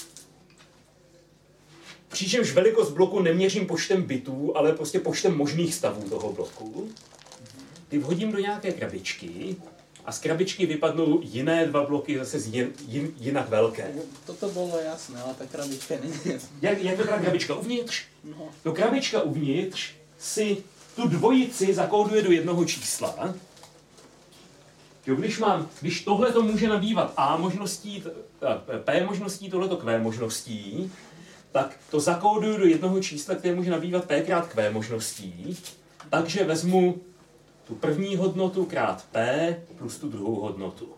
přičemž velikost bloku neměřím počtem bitů, ale prostě počtem možných stavů toho bloku. Ty vhodím do nějaké krabičky a z krabičky vypadnou jiné dva bloky zase jinak velké. Toto bolo jasné, ale tá krabička nie. Jak vypadá krabička uvnitř? No. No krabička uvnitř si tu dvojici zakóduje do jednoho čísla. Jo, když tohle to může nabývat A možností, P možností, tohleto Q možností, tak to zakóduju do jednoho čísla, které může nabývat P krát Q možností. Takže vezmu tu první hodnotu krát P plus tu druhou hodnotu.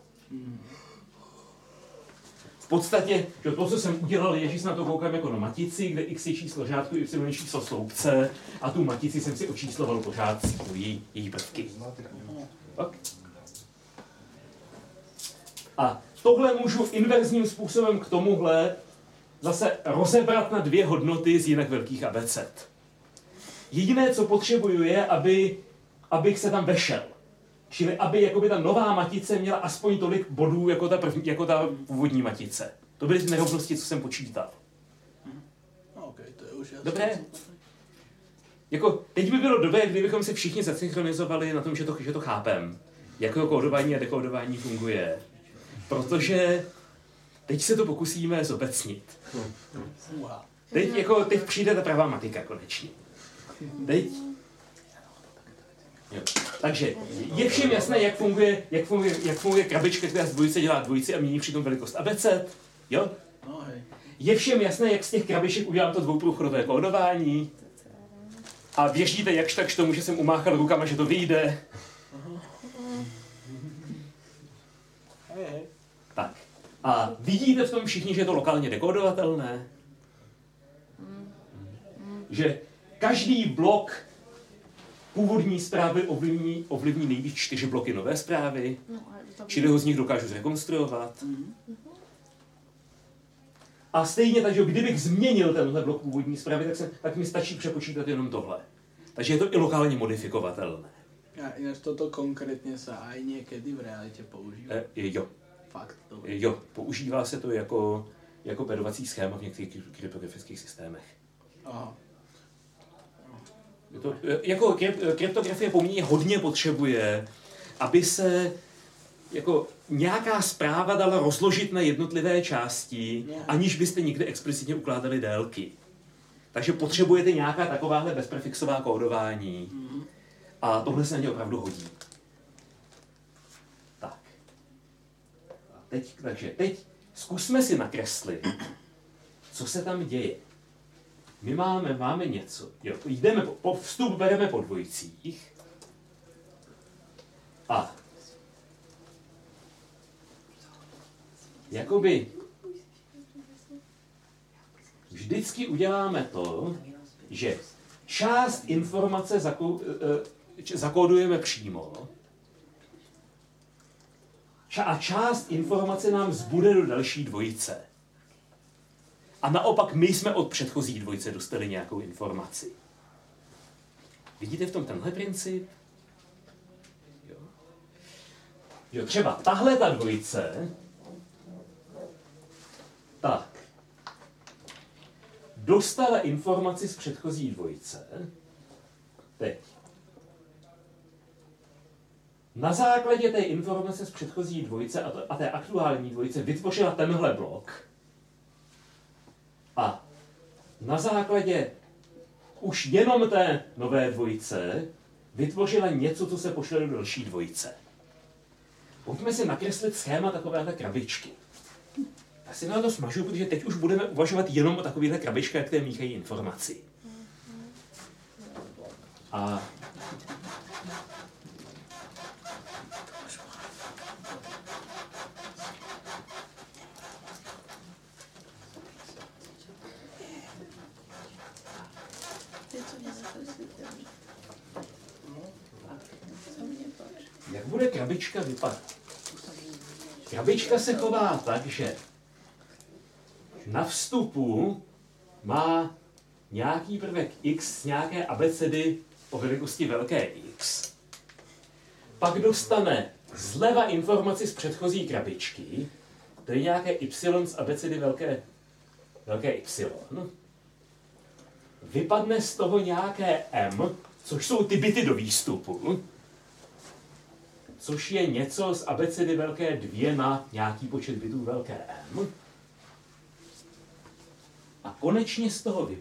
V podstatě, že to, co jsem udělal, je, že se na to koukám jako na matici, kde x je číslo řádku, y je číslo sloupce a tu matici jsem si očísloval po řádcích, její prvky. Tak. A tohle můžu inverzním způsobem k tomuhle zase rozebrat na dvě hodnoty z jinak velkých abeced. Jediné, co potřebuju, je, abych se tam vešel. Čili aby jakoby ta nová matice měla aspoň tolik bodů jako ta původní matice. To byly ty nerovnosti, co jsem počítal. Okay, to je už jasné. Dobré. Jako, teď by bylo dobré, kdybychom se všichni zasynchronizovali na tom, že to chápem. Jak to kódování a dekódování funguje. Protože teď se to pokusíme zobecnit. Teď přijde ta pravá matika konečně. Teď. Jo. Takže je všem jasné, jak funguje krabička, která z dvojice dělá dvojici a mění přitom velikost abeced? Jo? No, hej. Je všem jasné, jak z těch krabiček udělám to dvouprůchodové kódování? A věříte jakž takž tomu, že jsem umáchal rukama, že to vyjde? Hej. Tak. A vidíte v tom všichni, že je to lokálně dekódovatelné? Že každý blok původní zprávy ovlivní nejvíc 4 bloky nové zprávy, čili ho z nich dokážu zrekonstruovat. A stejně tak, že kdybych změnil tenhle blok původní zprávy, tak mi stačí přepočítat jenom tohle. Takže je to i lokálně modifikovatelné. A ináč toto konkrétně se aj někdy v realitě používá? Jo. Fakt, dobré. Jo, používá se to jako pedovací schéma v některých kryptografických systémech. Aha. Jako kryptografie poměrně hodně potřebuje, aby se jako nějaká zpráva dala rozložit na jednotlivé části, aniž byste nikdy explicitně ukládali délky. Takže potřebujete nějaká takováhle bezprefixová kódování. A tohle se na ně opravdu hodí. Tak. Takže teď zkusme si nakreslit, co se tam děje. My máme něco. Jo, jdeme vstup bereme po dvojicích. A jakoby vždycky uděláme to, že část informace zakódujeme přímo a část informace nám zbude do další dvojice. A naopak my jsme od předchozí dvojice dostali nějakou informaci. Vidíte v tom tenhle princip? Jo, třeba tahle ta dvojice, tak, dostala informaci z předchozí dvojice, teď. Na základě té informace z předchozí dvojice a té aktuální dvojice vytvořila tenhle blok. A na základě už jenom té nové dvojice vytvořila něco, co se pošle do další dvojice. Pojďme si nakreslit schéma takovéhle krabičky. Já si na to smažu, protože teď už budeme uvažovat jenom o takovýchhle krabičkách, které míchají informaci. A bude krabička vypadat? Krabička se chová tak, že na vstupu má nějaký prvek x z nějaké abecedy o velikosti velké x. Pak dostane zleva informaci z předchozí krabičky, to je nějaké y z abecedy velké y. Vypadne z toho nějaké m, což jsou ty bity do výstupu, což je něco z abecedy velké 2 na nějaký počet bitů velké m. A konečně z toho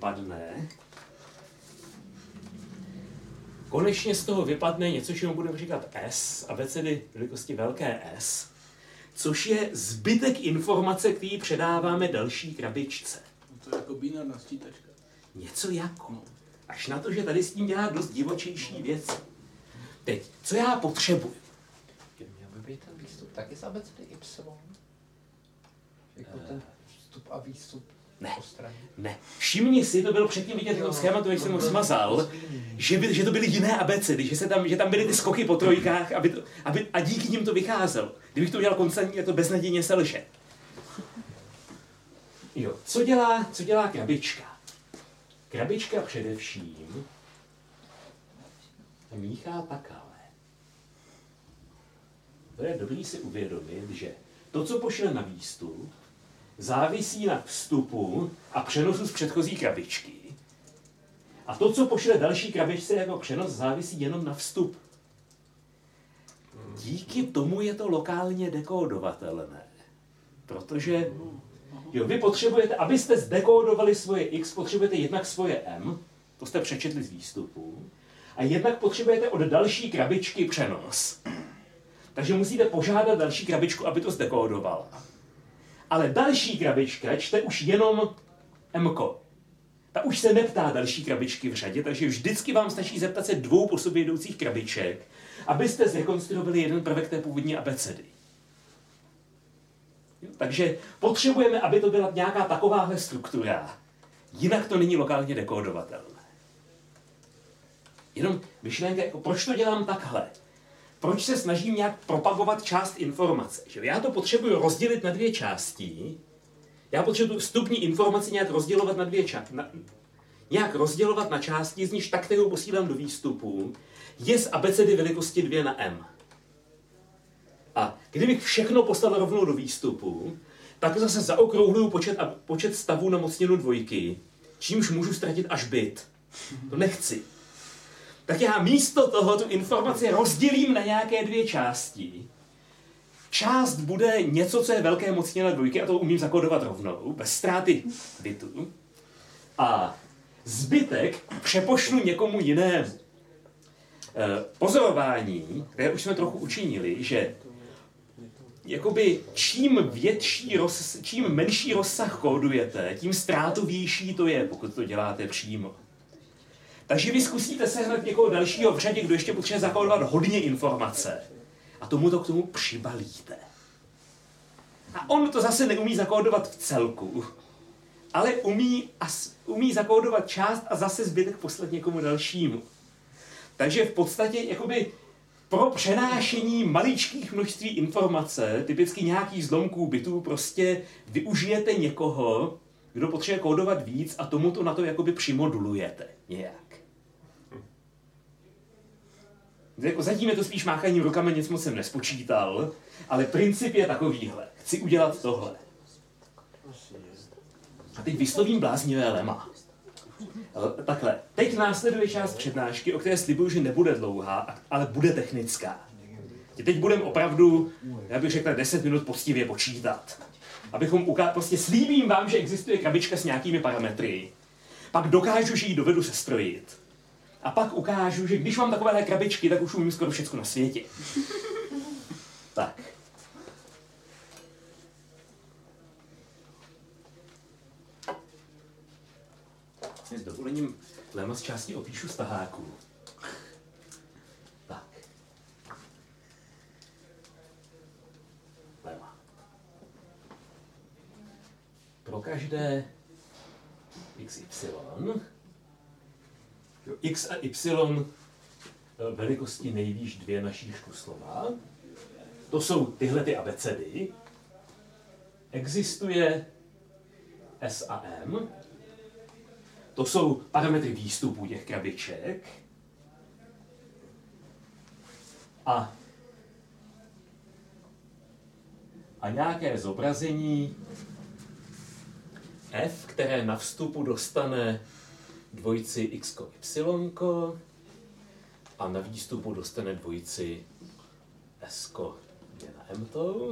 vypadne něco, čemu budeme říkat S, abecedy velikosti velké S, což je zbytek informace, který předáváme další krabičce. To je jako binárna sčítačka. Něco jako. Až na to, že tady s tím dělá dost divočejší věci. Teď, co já potřebuji? Měl by být ten výstup taky z abecedy Y? Jako ten vstup a výstup po straně? Ne. Všimni si, to bylo předtím vidět v tom schématu, když jsem ho smazal, že to byly jiné abecedy, že tam byly ty skoky po trojkách a díky nim to vycházelo. Kdybych to udělal konstantně, je to beznadějně selže. Jo, co dělá krabička? Krabička především míchá takhle. To je dobrý si uvědomit, že to, co pošle na výstup, závisí na vstupu a přenosu z předchozí krabičky. A to, co pošle další krabičce jako přenos, závisí jenom na vstup. Díky tomu je to lokálně dekódovatelné. Protože vy potřebujete, abyste zdekódovali svoje x, potřebujete jednak svoje m, to jste přečetli z výstupu, a jednak potřebujete od další krabičky přenos. Takže musíte požádat další krabičku, aby to zdekódovala. Ale další krabička čte už jenom m-ko. Ta už se neptá další krabičky v řadě, takže vždycky vám stačí zeptat se 2 po sobě jdoucích krabiček, abyste zrekonstruovali jeden prvek té původní abecedy. Takže potřebujeme, aby to byla nějaká takováhle struktura. Jinak to není lokálně dekódovatelné. Jenom myšlenka, jako proč to dělám takhle? Proč se snažím nějak propagovat část informace? Že já to potřebuji rozdělit na 2 části. Já potřebuji vstupní informaci nějak rozdělovat na 2 části. Nějak rozdělovat na části, z níž ta, kterou posílám do výstupu, je z abecedy velikosti 2 na m. A kdybych všechno poslal rovnou do výstupu, tak zase zaokrouhluju počet stavů na mocninu 2, čímž můžu ztratit až bit. To nechci. Tak já místo toho tu informaci rozdělím na nějaké 2 části. Část bude něco, co je velké mocnina 2, a to umím zakódovat rovnou, bez ztráty bitů. A zbytek přepošlu někomu jinému. Pozorování, které už jsme trochu učinili, že jakoby čím menší rozsah kódujete, tím ztrátovější to je, pokud to děláte přímo. Takže vy zkusíte sehnat někoho dalšího v řadě, kdo ještě potřebuje zakódovat hodně informace. A tomu to k tomu přibalíte. A on to zase neumí zakódovat v celku, ale umí zakódovat část a zase zbytek poslat někomu dalšímu. Takže v podstatě jakoby pro přenášení maličkých množství informace, typicky nějakých zlomků bitů, prostě využijete někoho, kdo potřebuje kódovat víc a tomu to na to jakoby přimodulujete nějak. Jako zatím je to spíš máchaním rukama, nic moc jsem nespočítal, ale princip je takovýhle. Chci udělat tohle. A teď vyslovím bláznivé lema. Takhle, teď následuje část přednášky, o které slibuju, že nebude dlouhá, ale bude technická. Teď budeme opravdu, já bych řekl, 10 minut poctivě počítat. Abychom prostě slíbím vám, že existuje krabička s nějakými parametry. Pak dokážu, že ji dovedu sestrojit. A pak ukážu, že když mám takovéhle krabičky, tak už umím skoro všechno na světě. Tak. S dovolením lema z části opíšu z taháků. Tak. Lema. Pro každé XY, x a y velikosti nejvýš 2 na šířku slova. To jsou tyhle ty abecedy. Existuje S a M. To jsou parametry výstupů těch krabiček. A nějaké zobrazení F, které na vstupu dostane dvojici x y a na výstupu dostane dvojici s na m.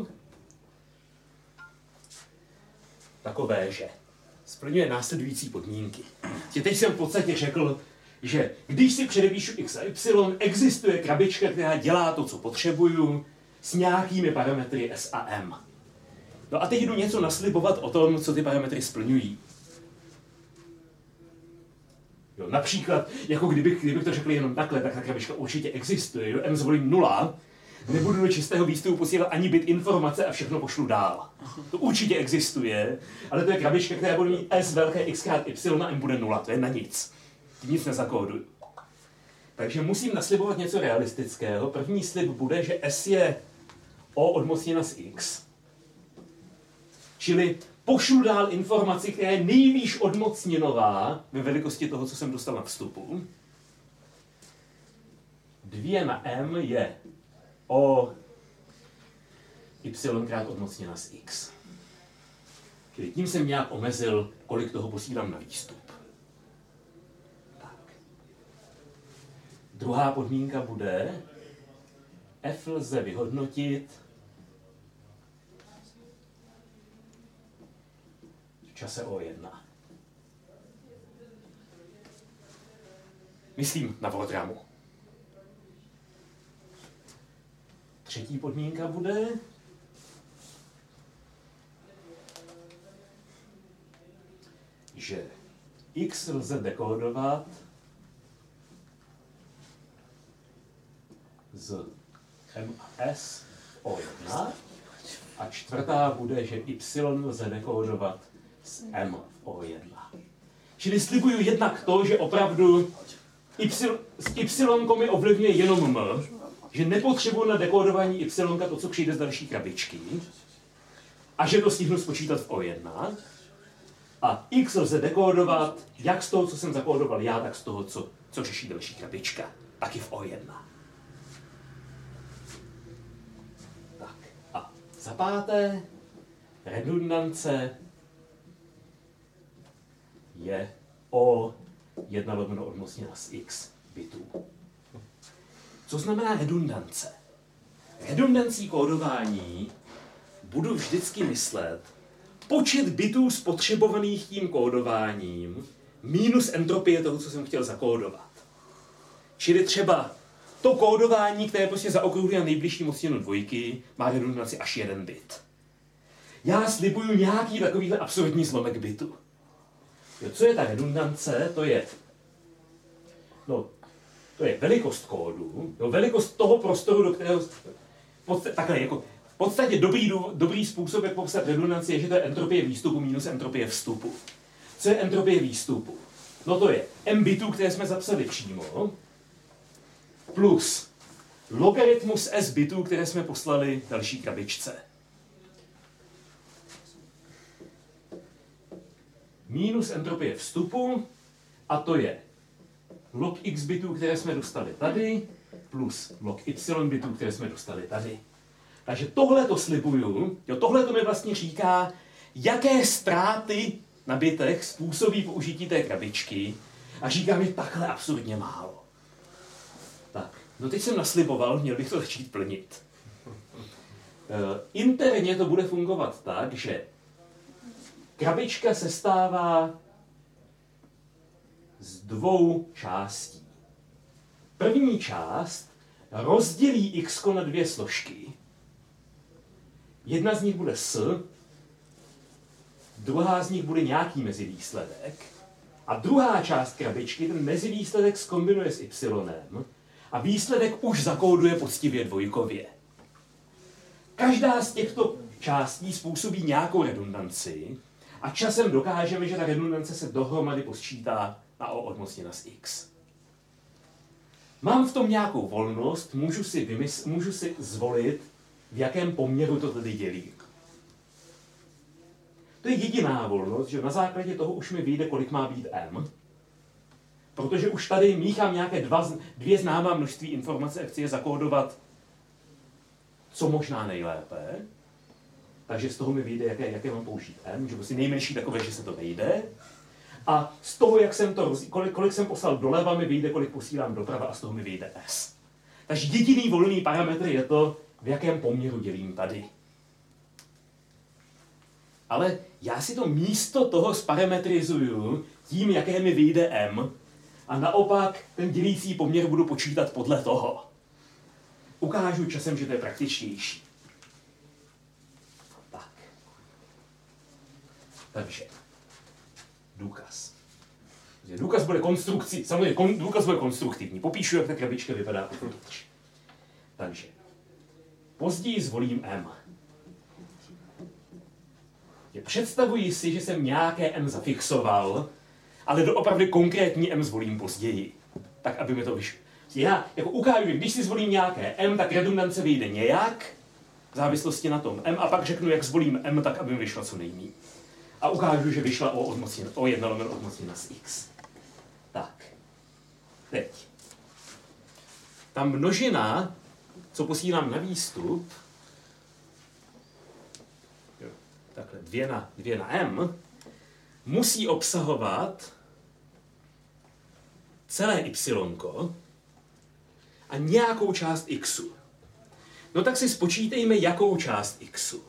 Takové, že splňuje následující podmínky. Teď jsem v podstatě řekl, že když si předepíšu x a y, existuje krabička, která dělá to, co potřebuju, s nějakými parametry s a m. No a teď jdu něco naslibovat o tom, co ty parametry splňují. Jo, například, jako kdybych to řekl jenom takhle, tak ta krabička určitě existuje. Jo, m zvolím 0, nebudu do čistého výstupu posílat ani bit informace a všechno pošlu dál. To určitě existuje, ale to je krabička, která bude mít s velké x krát y a m bude 0, to je na nic. Tím nic nezakóduju. Takže musím naslibovat něco realistického. První slib bude, že s je o odmocněna z x. Čili pošlu dál informaci, která je nejvýš odmocněnová ve velikosti toho, co jsem dostal na vstupu. 2 na m je o y krát odmocněna z x. Čili tím jsem nějak omezil, kolik toho posílám na výstup. Tak. Druhá podmínka bude, f lze vyhodnotit v čase O1. Myslím na Volodrámu. Třetí podmínka bude, že x lze dekódovat z m a s O1 a čtvrtá bude, že y lze dekódovat z m O1. Čili slibuju jednak to, že opravdu s y mi ovlivňuje jenom m, že nepotřebuji na dekódování y to, co přijde z další krabičky, a že to stihnu spočítat v O1. A x lze dekódovat jak z toho, co jsem zakódoval já, tak z toho, co řeší další krabička. Taky v O1. Tak. A za páté, redundance je O1 lomeno odmocněna z x bitů. Co znamená redundance? Redundancí kódování budu vždycky myslet počet bitů spotřebovaných tím kódováním minus entropie toho, co jsem chtěl zakódovat. Čili třeba to kódování, které prostě zaokrouhlí na nejbližší mocněnu dvojky, má redundanci až 1 bit. Já slibuju nějaký takovýhle absurdní zlomek bitu. Jo, co je ta redundance? To je velikost kódu, velikost toho prostoru, do kterého takhle jako v podstatě dobrý způsob, jak popsat redundanci, je, že to je entropie výstupu minus entropie vstupu. Co je entropie výstupu? No to je m bitů, které jsme zapsali přímo, plus logaritmus s bitů, které jsme poslali další krabičce. Minus entropie vstupu, a to je log x bitů, které jsme dostali tady, plus log y bitů, které jsme dostali tady. Takže tohle to slibuju, tohle to mi vlastně říká, jaké ztráty na bitech způsobí použití té krabičky, a říká mi takhle absurdně málo. Tak, no teď jsem nasliboval, měl bych to začít plnit. Interně to bude fungovat tak, že krabička sestává z 2 částí. První část rozdělí x na 2 složky. Jedna z nich bude s, druhá z nich bude nějaký mezivýsledek a druhá část krabičky ten mezivýsledek zkombinuje s y a výsledek už zakóduje poctivě dvojkově. Každá z těchto částí způsobí nějakou redundanci a časem dokážeme, že ta redundance se dohromady posčítá na o odmocněna z x. mám v tom nějakou volnost, můžu si zvolit, v jakém poměru to tedy dělím. To je jediná volnost, že na základě toho už mi vyjde, kolik má být m. Protože už tady míchám nějaké dvě známá množství informací a chci je zakódovat co možná nejlépe. Takže z toho mi vyjde, jaké mám použít m, že prostě nejmenší takové, že se to vejde. A z toho, kolik jsem poslal doleva, mi vyjde, kolik posílám doprava a z toho mi vyjde s. Takže jediný volný parametr je to, v jakém poměru dělím tady. Ale já si to místo toho sparametrizuju tím, jaké mi vyjde m, a naopak ten dělící poměr budu počítat podle toho. Ukážu časem, že to je praktičtější. Tak. Takže. Důkaz. Důkaz bude samozřejmě důkaz bude konstruktivní. Popíšu, jak ta krabička vypadá uvnitř. Takže. Později zvolím m. Představuji si, že jsem nějaké m zafixoval, ale doopravdy konkrétní m zvolím později. Tak, aby mi to vyšlo. Já jako ukážu, když si zvolím nějaké m, tak redundance vyjde nějak, v závislosti na tom m, a pak řeknu, jak zvolím m, tak, aby mi vyšla co nejméně. A ukážu, že vyšla o 1 lomeno odmocněna z x. Tak. Teď. Ta množina, co posílám na výstup, takhle 2 na m, musí obsahovat celé y a nějakou část xu. No tak si spočítejme, jakou část xu.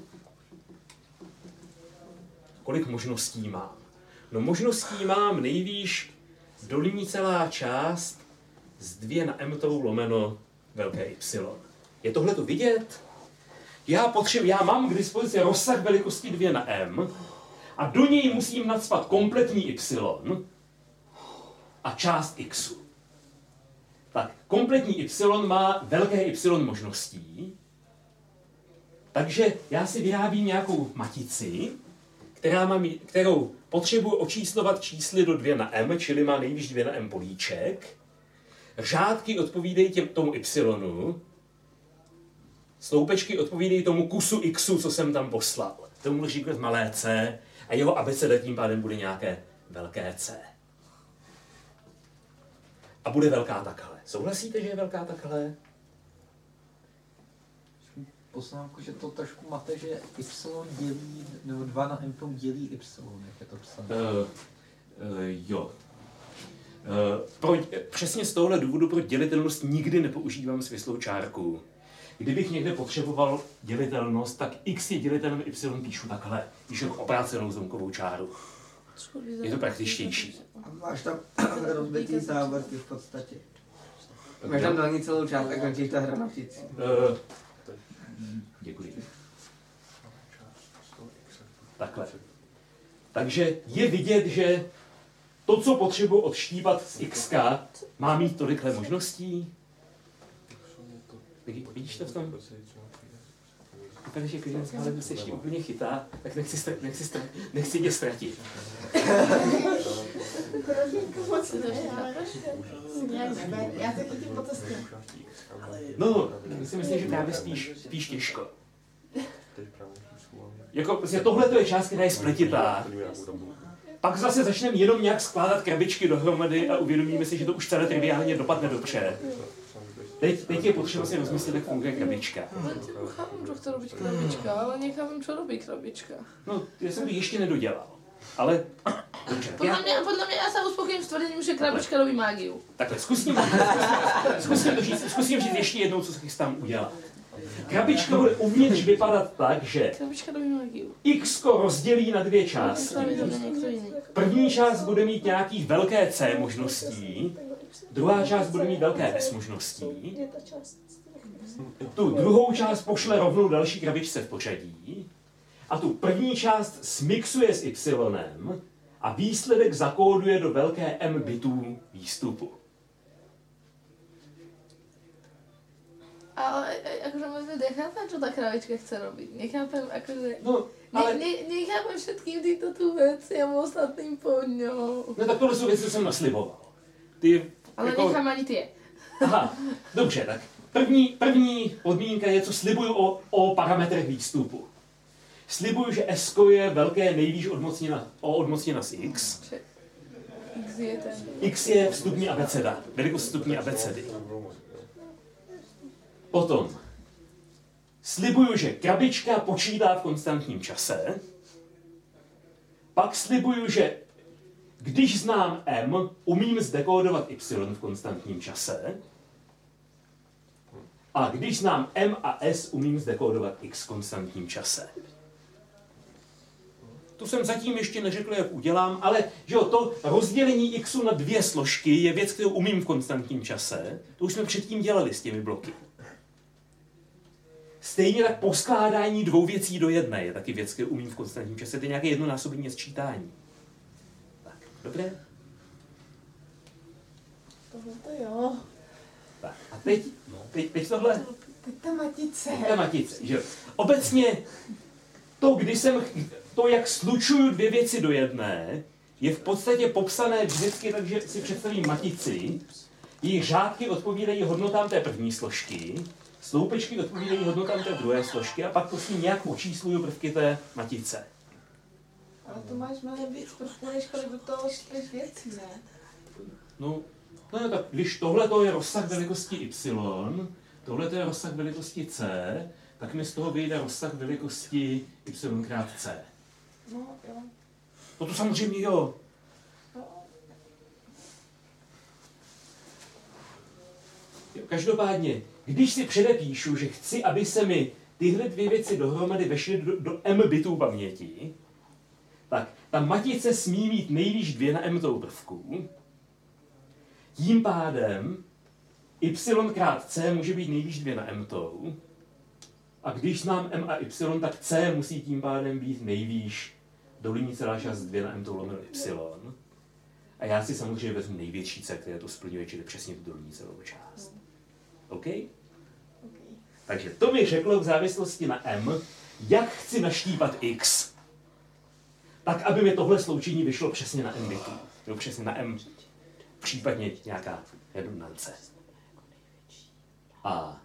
Kolik možností mám? No možností mám nejvýš dolní celá část z 2 na m lomeno velké y. Je tohle to vidět? Já mám k dispozici rozsah velikosti 2 na m a do něj musím nacpat kompletní y a část xu. Tak, kompletní y má velké y možností, takže já si vyrábím nějakou matici, kterou potřebuji očíslovat čísly do 2 na m, čili má nejvýš 2 na m políček. Řádky odpovídají tomu y, sloupečky odpovídají tomu kusu xu, co jsem tam poslal. Tomu říkat malé c a jeho abeceda tím pádem bude nějaké velké c. A bude velká takhle. Souhlasíte, že je velká takhle? Poznámku, že to trošku máte, že y dělí, nebo 2 na m dělí y, jak je to psané. Jo. Přesně z tohohle důvodu pro dělitelnost nikdy nepoužívám svislou čárku. Kdybych někde potřeboval dělitelnost, tak x je dělitelný y píšu takhle, píšu obrácenou zlomkovou čáru. Je to praktičtější. A máš tam rozbitý závorky v podstatě. Máš tam dolní celou část a končíš ta hra na vždycky. Děkuji. Takhle. Takže je vidět, že to, co potřebuji odštípat z x, má mít tolikhle možností. Vidíš to v tom? Takže když ale se ještě úplně chytá, tak nechci tě ztratit. Já se chytím po cestě. No, myslím, že právě spíš těžko. Jako, tohle to je část, která je spletitá. Pak zase začneme jenom nějak skládat krabičky dohromady a uvědomíme si, že to už celé triviálně dopadne dobře. Teď je potřeba si rozmyslet, jak funguje krabička. Chápem, co chce robiť krabička, ale nechápem, co robí krabička. No, já jsem to ještě nedodělal. Ale dobře. Podle mě já se uspokojím s tvrdením, že krabička robí mágiu. Takhle, zkusím říct ještě jednou, co se chystám udělat. Krabička bude uvnitř vypadat tak, že x rozdělí na 2 části. První část bude mít nějakých velké c možností, druhá část bude mít velké s možností. Tu druhou část pošle rovnou další krabičce v pořadí a tu první část smixuje s y a výsledek zakóduje do velké m bitů výstupu. Ale akože možno nechápem, čo ta krabička chce robiť. Nechápem, akože... No, ale... Nechápem všetkým týmto tu veciam ostatným po ňou. No tak tohle jsou věci, co jsem nasliboval. Ale jako... nechám ani tie. Aha, dobře, tak první podmínka je, co slibuju o parametrech výstupu. Slibuju, že S je velké nejvýš odmocněna z X. X je ten. X je vstupní abeceda, velikost vstupní abecedy. Potom slibuju, že krabička počítá v konstantním čase. Pak slibuju, že když znám M, umím zdekódovat Y v konstantním čase. A když znám M a S, umím zdekódovat X v konstantním čase. To jsem zatím ještě neřekl, jak udělám, ale že jo, to rozdělení Xu na dvě složky je věc, kterou umím v konstantním čase. To už jsme předtím dělali s těmi bloky. Stejně tak poskládání dvou věcí do jedné je taky věc, kterou umím v konstantním čase. To je nějaké jednonásobné sčítání. Tak, dobré? Tohle to jo. Tak, a teď tohle. Teď ta matice. Ta matice, že jo. Obecně to, jak slučuju dvě věci do jedné, je v podstatě popsané vždycky, takže si představím matici, jejich řádky odpovídají hodnotám té první složky, sloupečky odpovídají hodnotám té druhé složky a pak prostě nějak očísluju prvky té matice. Ale to máš mnohem víc prvků, než kolik do toho šleš věcí, ne? No, tak když tohle je rozsah velikosti Y, tohle je rozsah velikosti C, tak mi z toho vyjde rozsah velikosti Y krát C. No, jo. No to samozřejmě jo. Každopádně, když si předepíšu, že chci, aby se mi tyhle dvě věci dohromady vešly do M bitů paměti, tak ta matice smí mít nejvýš 2 na M tou prvků. Tím pádem Y krát C může být nejvýš 2 na M tou. A když znám M a Y, tak C musí tím pádem být nejvýš dolní celá část 2 na M tou lomeno Y. A já si samozřejmě vezmu největší C, které to splňuje, čili přesně tu dolní celou část. OK? Takže to mi řeklo v závislosti na M, jak chci naštípat X, tak aby mi tohle sloučení vyšlo přesně na M bitů. Jo, přesně na M, případně nějaká redundance. A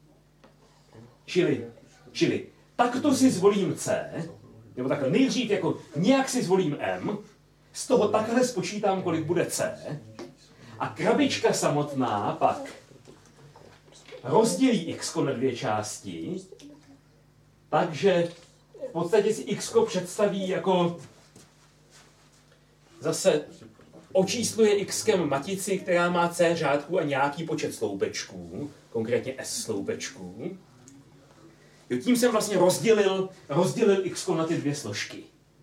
čili takto si zvolím C, nebo takhle nejdřív jako nějak si zvolím M, z toho takhle spočítám, kolik bude C, a krabička samotná pak rozdělí X na dvě části, takže v podstatě si X představí jako zase očísluje X-kem matici, která má C řádků a nějaký počet sloupečků, konkrétně S sloupečků. Jo, tím jsem vlastně rozdělil X na ty dvě složky.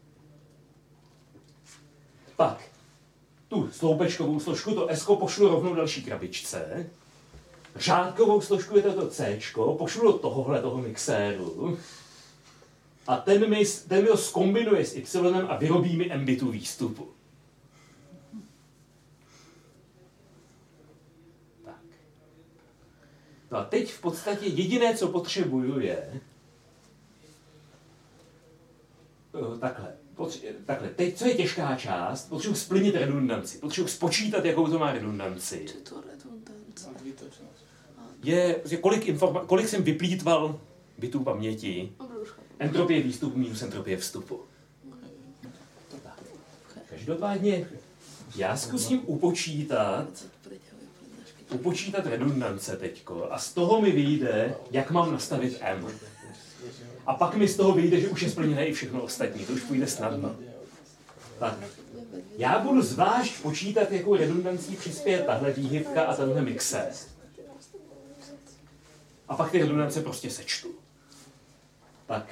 Pak tu sloupečkovou složku, to S pošlu rovnou další krabičce. Řádkovou složku je toto C, pošlu do toho mixéru a ten mi ho zkombinuje s Y a vyrobí mi M bitů výstupu. Tak. No a teď v podstatě jediné, co potřebuju, je takhle. Teď, co je těžká část, potřebuji splnit redundanci. Potřebuji spočítat, jakou to má redundanci. Co je to redundance? Je kolik jsem vyplýtval bitů paměti. Entropie výstupu minus entropie vstupu. Každopádně já zkusím upočítat redundance teďko a z toho mi vyjde, jak mám nastavit M. A pak mi z toho vyjde, že už je splněné i všechno ostatní. To už půjde snadno. Tak. Já budu zvlášť počítat, jakou redundancí přispěje tahle výhybka a tenhle mixér. A pak ty redundance prostě sečtu. Tak.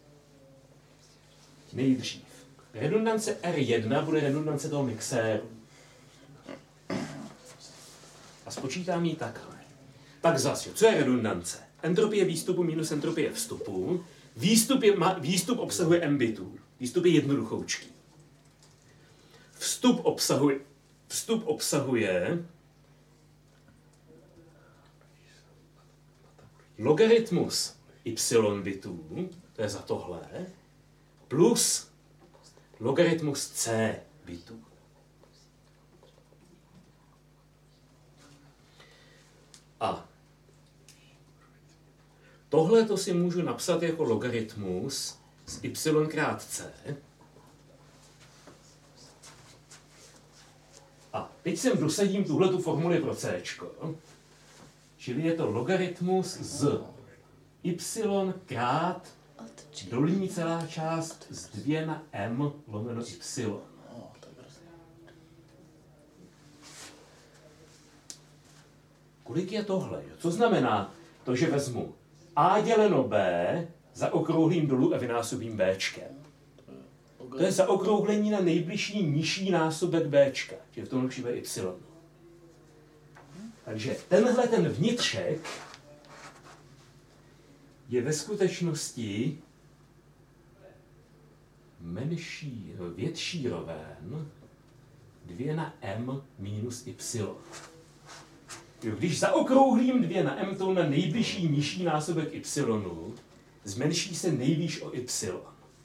Nejdřív. Redundance R1 bude redundance toho mixéru. A spočítám ji takhle. Tak zase, co je redundance? Entropie výstupu minus entropie vstupu. Výstup obsahuje M bitů. Výstup je jednoduchoučký. Vstup obsahuje logaritmus Y bitů, to je za tohle, plus logaritmus C bitů. A tohle to si můžu napsat jako logaritmus z y krát c. A teď sem dosadím tuhletu formuli pro c. Čili je to logaritmus z y krát dolní celá část z 2 na m lomeno y. Kolik je tohle? Co znamená to, že vezmu a děleno b, zaokrouhlím dolů a vynásobím bčkem? To je zaokrouhlení na nejbližší nižší násobek bčka, že v tomhle případě y. Takže tenhle ten vnitřek je ve skutečnosti větší roven 2 na m minus y. Když zaokrouhlím 2 na m to na nejbližší nižší násobek y, zmenší se nejvýš o y.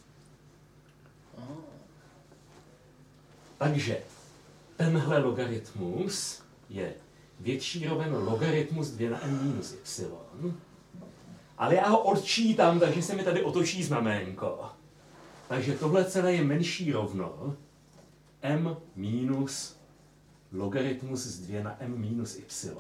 Takže tenhle logaritmus je větší roven logaritmus 2 na m minus y. Ale já ho odčítám, takže se mi tady otočí znaménko. Takže tohle celé je menší rovno m minus logaritmus z 2 na m minus y.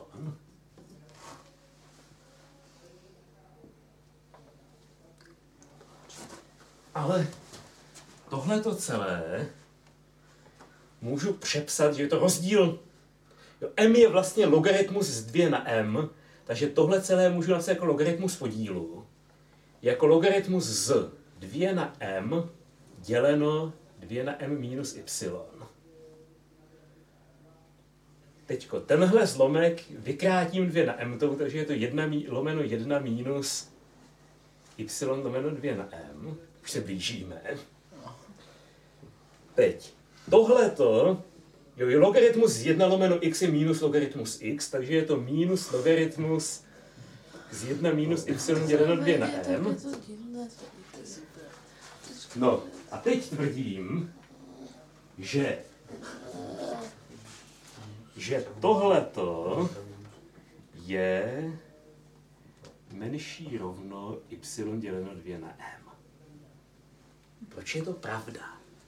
Ale tohleto celé můžu přepsat, že je to rozdíl. Jo, m je vlastně logaritmus z 2 na m, takže tohle celé můžu napsat jako logaritmus podílu. Jako logaritmus z 2 na m děleno 2 na m minus y. Teďko tenhle zlomek vykrátím 2 na m, takže je to 1 lomeno 1 minus y lomeno 2 na m. Už se blížíme. Teď tohleto je logaritmus z 1 lomeno x je minus logaritmus x, takže je to minus logaritmus z 1 minus y děleno 2 na m. No a teď tvrdím, že tohleto je menší rovno y děleno 2 na m. Proč je to pravda?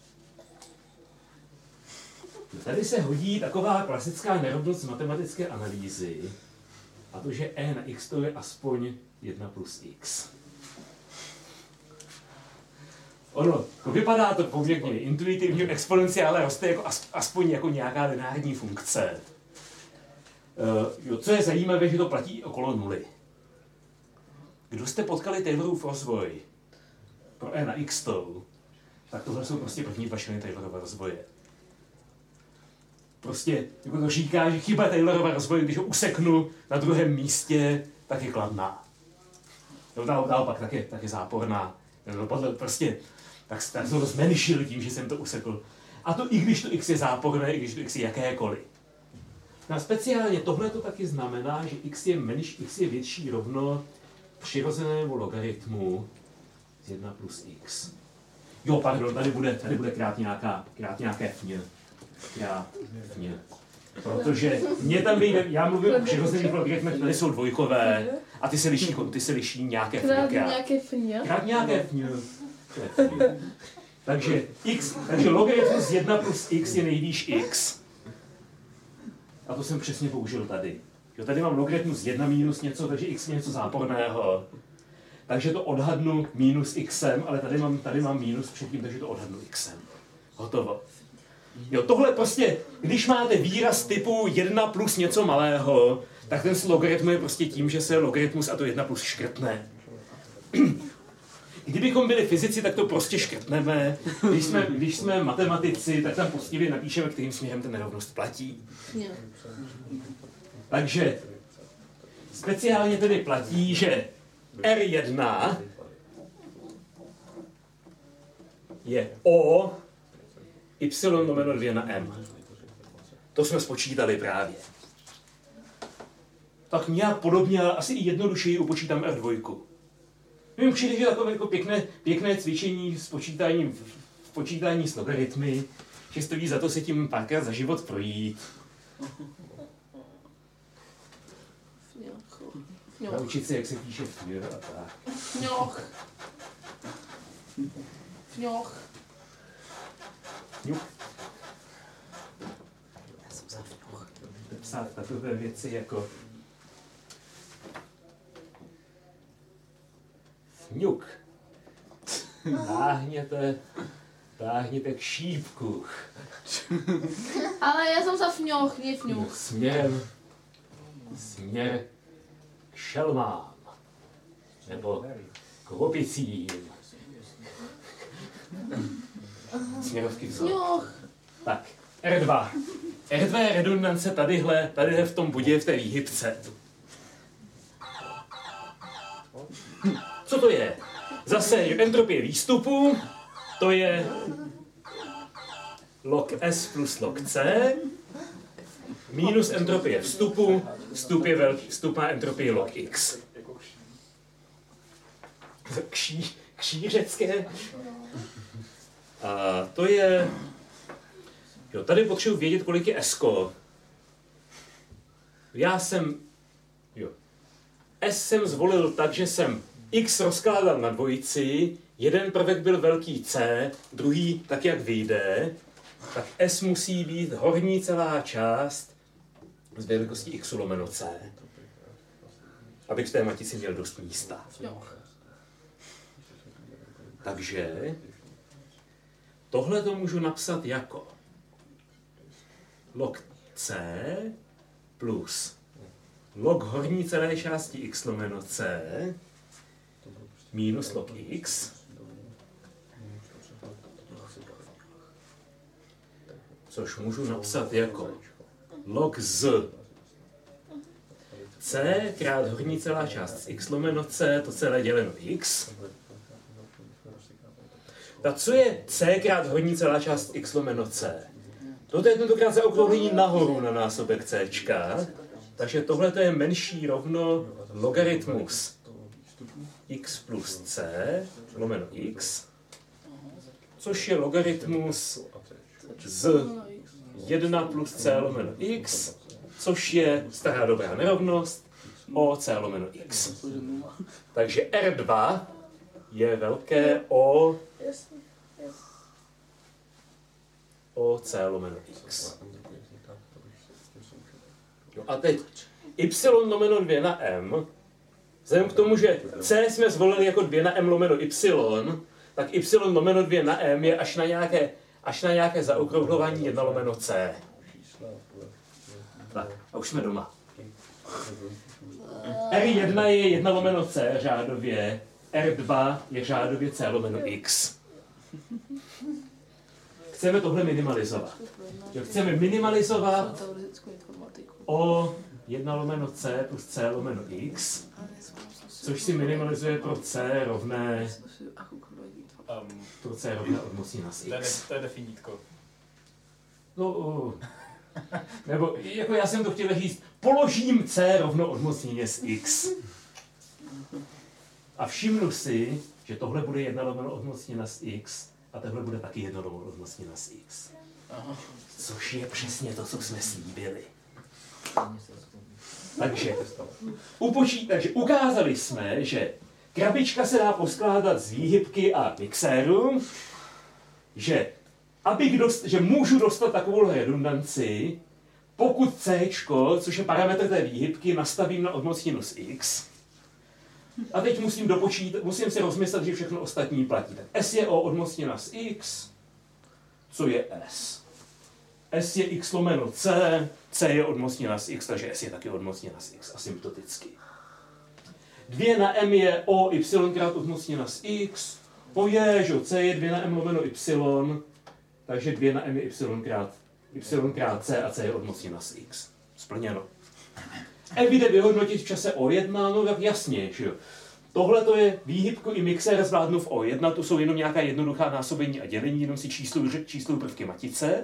Tady se hodí taková klasická nerovnost matematické analýzy, a to, že e na x to je aspoň 1 plus x. Ono, vypadá to poměrně intuitivně, exponenciále roste jako aspoň jako nějaká lineární funkce. Co je zajímavé, že to platí okolo nuly. Kdo jste potkali Taylorův rozvoj pro e na x, tak tohle jsou prostě první 2 členy Taylorova rozvoje. Prostě jako to říká, že chyba Taylorova rozvoje, když ho useknu na druhém místě, tak je kladná. Naopak tak je záporná. Prostě tak to zmenšil tím, že jsem to usekl. A to i když to x je záporné, i když to x je jakékoliv. No a speciálně tohle to taky znamená, že x je větší rovno přirozenému logaritmu z 1 plus x. Jo, pardon, tady bude krát nějaké fně. Protože mě tam vyjde, já mluvím o přirozených logaritmech, tady jsou dvojkové a ty se liší nějaké fně. Krát nějaké fně. Takže logaritmus z 1 plus x je nejvýš x. A to jsem přesně použil tady. Jo, tady mám logaritmus 1 minus něco, takže x je něco záporného. Takže to odhadnu minus xem, ale tady mám minus předtím, takže to odhadnu xem. Hotovo. Jo, tohle prostě, když máte výraz typu 1 plus něco malého, tak ten logaritmus je prostě tím, že se logaritmus a to 1 plus škrtne. Kdybychom byli fyzici, tak to prostě škrtneme. Když jsme matematici, tak tam poctivě napíšeme, kterým směrem ten nerovnost platí. Takže speciálně tedy platí, že R1 je O y lomeno 2 na m. To jsme spočítali právě. Tak nějak podobně, ale asi i jednodušeji upočítám R2. Mně přijde, že takové jako pěkné cvičení s počítání s logaritmy, že stojí za to si tím párkrát za život projít. naučit se, jak se píše fňr a tak. Fňoch. Fňoch. Fňuch. Psát takové věci jako fňuk. Táhněte k šípku. Ale já jsem za fňoch, nie fňuch. Směr k šelmám. Nebo k opicím. Směrovky vzor. Fňoch. Tak, R2. R2 je redundance tadyhle v tom bodě, v té výhybce. Co to je? Zase entropie výstupu, to je log S plus log C, minus entropie vstupu, vstup má entropii log X. Kšířecké. A to je... Jo, tady potřebuji vědět, kolik je S-ko. S jsem zvolil tak, že jsem X rozkládal na dvojici, jeden prvek byl velký C, druhý tak, jak vyjde, tak S musí být horní celá část z velikosti X lomeno C, abych v té matici měl dost místa. Takže tohle to můžu napsat jako log C plus log horní celé části X lomeno C minus log X, což můžu napsat jako log z C krát horní celá část X lomeno C, to celé děleno X. Tak co je C krát horní celá část X lomeno C? Toto je tentokrát zaokrouhlení nahoru na násobek C. Takže tohle je menší rovno logaritmus X plus C lomeno X, což je logaritmus z 1 plus C lomeno X, což je stará dobrá nerovnost O C lomeno X. Takže R2 je velké O C lomeno X. No a teď Y lomeno 2 na M, vzhledem k tomu, že C jsme zvolili jako 2 na M lomeno Y, tak Y lomeno 2 na M je až na nějaké zaokrouhlování 1 lomeno C. Tak, a už jsme doma. R1 je 1 lomeno C řádově, R2 je řádově C lomeno X. Chceme tohle minimalizovat. Chceme minimalizovat o 1 lomeno C plus C lomeno X, což si minimalizuje pro C rovné odmocnina z X. To je definítko. No, nebo jako já jsem to chtěl říct, položím C rovno odmocnině z X. A všimnu si, že tohle bude 1 lomeno odmocnina z X a tohle bude taky 1 lomeno odmocnina z X. Což je přesně to, co jsme slíbili. Takže ukázali jsme, že krabička se dá poskládat z výhybky a mixéru, že můžu dostat takovou redundanci, pokud C, což je parametr té výhybky, nastavím na odmocninu z X. A teď musím si rozmyslet, že všechno ostatní platí. Tak S je O odmocnina z X, co je S? S je X lomeno C, C je odmocnina z X, takže S je taky odmocnina z X, asymptoticky. 2 na M je O Y krát odmocnina z X, C je 2 na M lomeno Y, takže 2 na M je Y krát C a C je odmocnina z X. Splněno. M jde vyhodnotit v čase O1, no tak jasně, že jo. Tohle to je výhybku i mixér zvládnu v O1, to jsou jenom nějaká jednoduchá násobení a dělení, jenom si číslují prvky matice.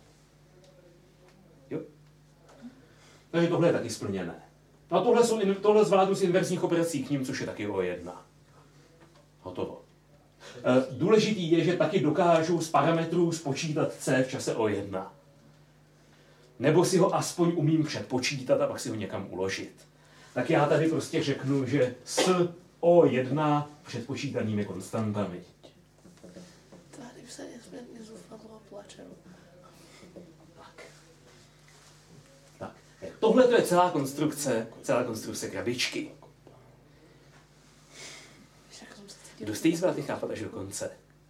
Jo. Takže tohle je taky splněné. No a tohle zvládnu z inverzních operací k ním, což je taky O1. Hotovo. Důležitý je, že taky dokážu z parametrů spočítat C v čase O1. Nebo si ho aspoň umím předpočítat a pak si ho někam uložit. tak já tady prostě řeknu, že s O1 předpočítanými konstantami. Tvářím se nesmírně zoufadlo a plačem. Tak. Tohle to je celá konstrukce krabičky. Kdo jste jí zvládli chápat až do konce?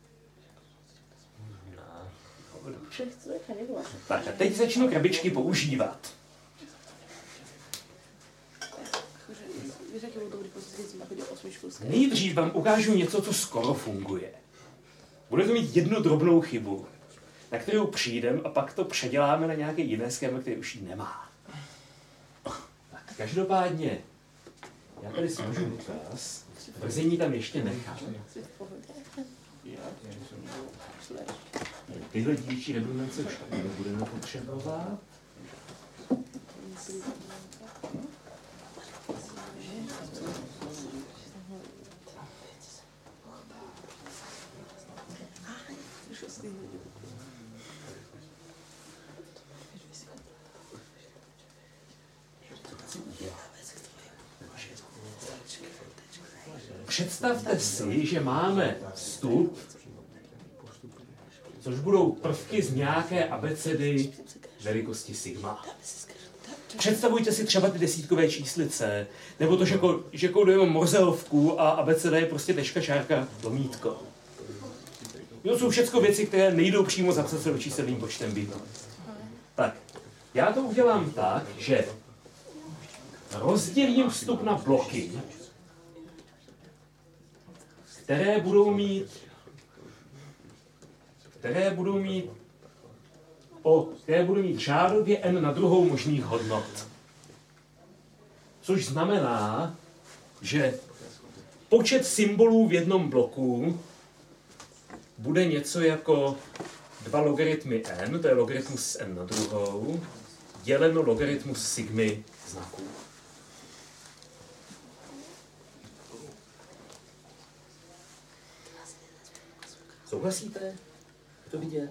Tak a teď začnu krabičky používat. Nejdřív vám ukážu něco, co skoro funguje. Bude to mít jednu drobnou chybu, na kterou přijdem a pak to předěláme na nějaké jiné schéma, které už ji nemá. Tak, každopádně, já tady složu důkaz, vrzení tam ještě nechám. Tyhle dílčí redundance už taky nebudeme potřebovat. Představte si, že máme vstup, což budou prvky z nějaké abecedy velikosti sigma. Představujte si třeba ty desítkové číslice, nebo to, že kódujeme morzeovku a abeceda je prostě tečka, čárka, lomítko. To jsou všechno věci, které nejdou přímo zapsat se do číselným počtem bitů. Tak, já to udělám tak, že rozdělím vstup na bloky, které budou mít řádově n na druhou možných hodnot. Což znamená, že počet symbolů v jednom bloku bude něco jako 2 logaritmy n, to je logaritmus n na druhou, děleno logaritmus sigmy znaků. Souhlasíte? Je to vidět?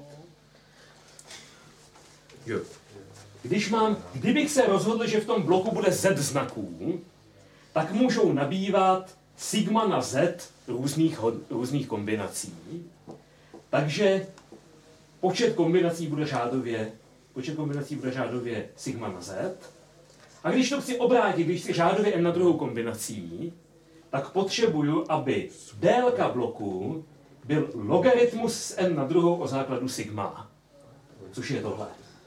Jo. Kdybych se rozhodl, že v tom bloku bude z znaků, tak můžou nabývat sigma na z různých kombinací. Takže počet kombinací bude řádově sigma na z. A když to chci obrátit, když chci řádově n na druhou kombinací, tak potřebuju, aby délka bloku byl logaritmus n na druhou o základu sigma, což je tohle.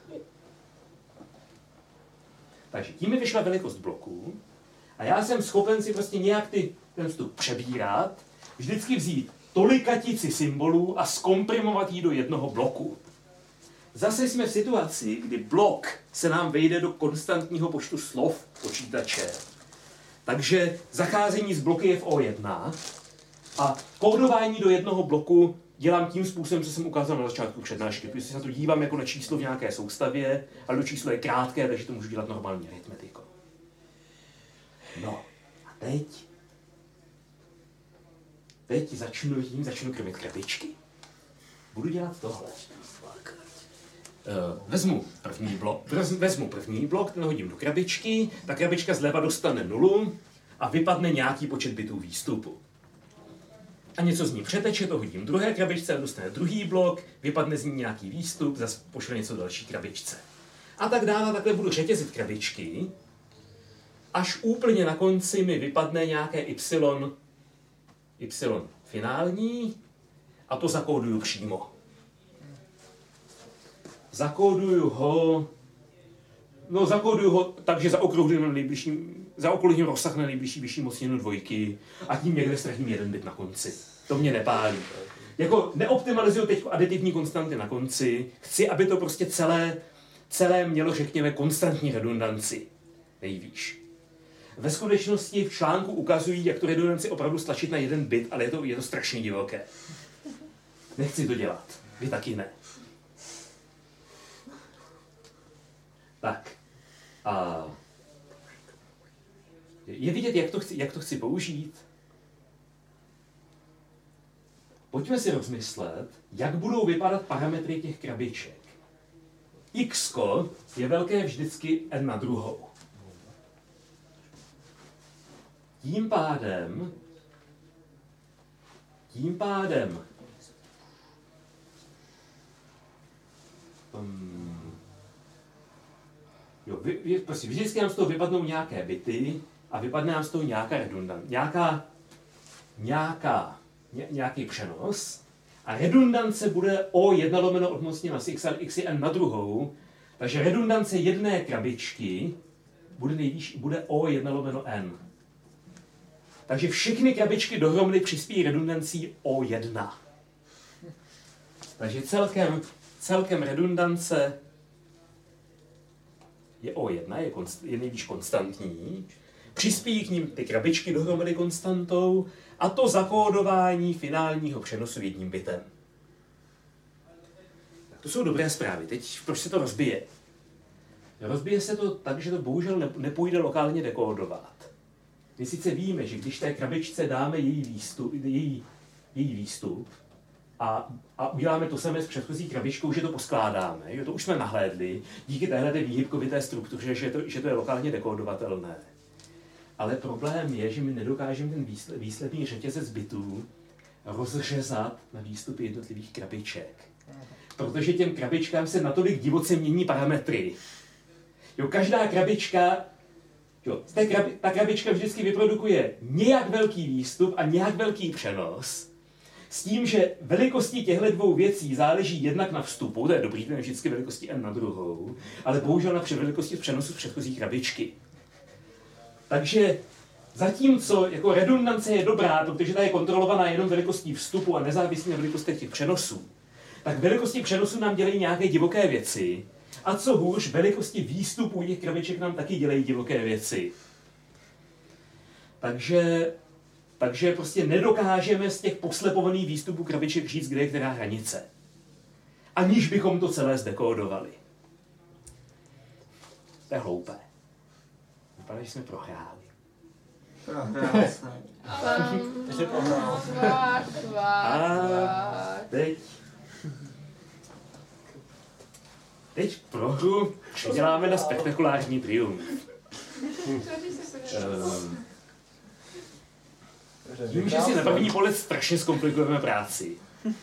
Takže tím mi vyšla velikost bloku a já jsem schopen si prostě nějak ten vstup přebírat, vždycky vzít tolikatici symbolů a zkomprimovat ji do jednoho bloku. Zase jsme v situaci, kdy blok se nám vejde do konstantního počtu slov počítače. Takže zacházení s bloky je v O1 a kódování do jednoho bloku dělám tím způsobem, co jsem ukázal na začátku přednášky. Protože se na to dívám jako na číslo v nějaké soustavě, ale to číslo je krátké, takže to můžu dělat normální aritmetikou. No a teď začnu krmit krabičky. Budu dělat tohle. Vezmu první blok, ten hodím do krabičky, ta krabička zleva dostane 0 a vypadne nějaký počet bitů výstupu. A něco z ní přeteče, to hodím druhé krabičce a dostane druhý blok, vypadne z ní nějaký výstup, zase pošle něco další krabičce. A tak dále, takhle budu řetězit krabičky, až úplně na konci mi vypadne nějaké y finální a to zakóduju přímo. Zakóduju ho tak, že zaokrouhlím rozsah na nejbližší vyšší mocninu 2 a tím někde ztratím 1 bit na konci. To mě nepálí. Jako neoptimalizuju teď aditivní konstanty na konci, chci, aby to prostě celé mělo, řekněme, konstantní redundanci. Nejvýš. Ve skutečnosti v článku ukazují, jak tu redundanci opravdu stlačit na 1 bit, ale je to strašně divoké. Nechci to dělat. Vy taky ne. Tak. A je vidět, jak to chci použít? Pojďme si rozmyslet, jak budou vypadat parametry těch krabiček. X je velké vždycky n na druhou. Tím pádem prostě vždycky nám z toho vypadnou nějaké bity a vypadne nám z toho nějaká redundant, nějaký přenos a redundance bude O1 lomeno odmocněna s x a x je n na druhou, takže redundance jedné krabičky bude O1 lomeno n. Takže všechny krabičky dohromady přispějí redundancí O1. Takže celkem redundance je O1, je nejvíc konstantní, přispějí k ním ty krabičky dohromady konstantou a to zakódování finálního přenosu jedním bitem. Tak to jsou dobré zprávy. Teď proč se to rozbije? Rozbije se to tak, že to bohužel nepůjde lokálně dekódovat. My sice víme, že když té krabičce dáme její výstup a uděláme to samé s předchozí krabičkou, že to poskládáme, jo, to už jsme nahlédli, díky téhleté výhybkovité struktuře, že to je lokálně dekódovatelné. Ale problém je, že my nedokážeme ten výsledný řetězec bitů rozřezat na výstupy jednotlivých krabiček. Protože těm krabičkám se natolik divoce mění parametry. Jo, každá krabička, ta krabička vždycky vyprodukuje nějak velký výstup a nějak velký přenos, s tím, že velikostí těchto dvou věcí záleží jednak na vstupu, to je dobrý, to je vždycky velikosti n na druhou, ale bohužel na velikosti přenosu z předchozí krabičky. Takže zatímco jako redundance je dobrá, protože ta je kontrolovaná jenom velikostí vstupu a nezávislí na velikostech těch přenosů, tak velikosti přenosu nám dělají nějaké divoké věci a co hůř, velikosti výstupů těch krabiček nám taky dělají divoké věci. Takže prostě nedokážeme z těch poslepovaných výstupů krabiček říct, kde je která hranice. Aniž bychom to celé zdekódovali. To je hloupé. Vypadá, že jsme prohráli. Prohrál jsem. A teď prohru předěláme na spektakulární triumf. Vím, že si na první pohled strašně zkomplikujeme práci.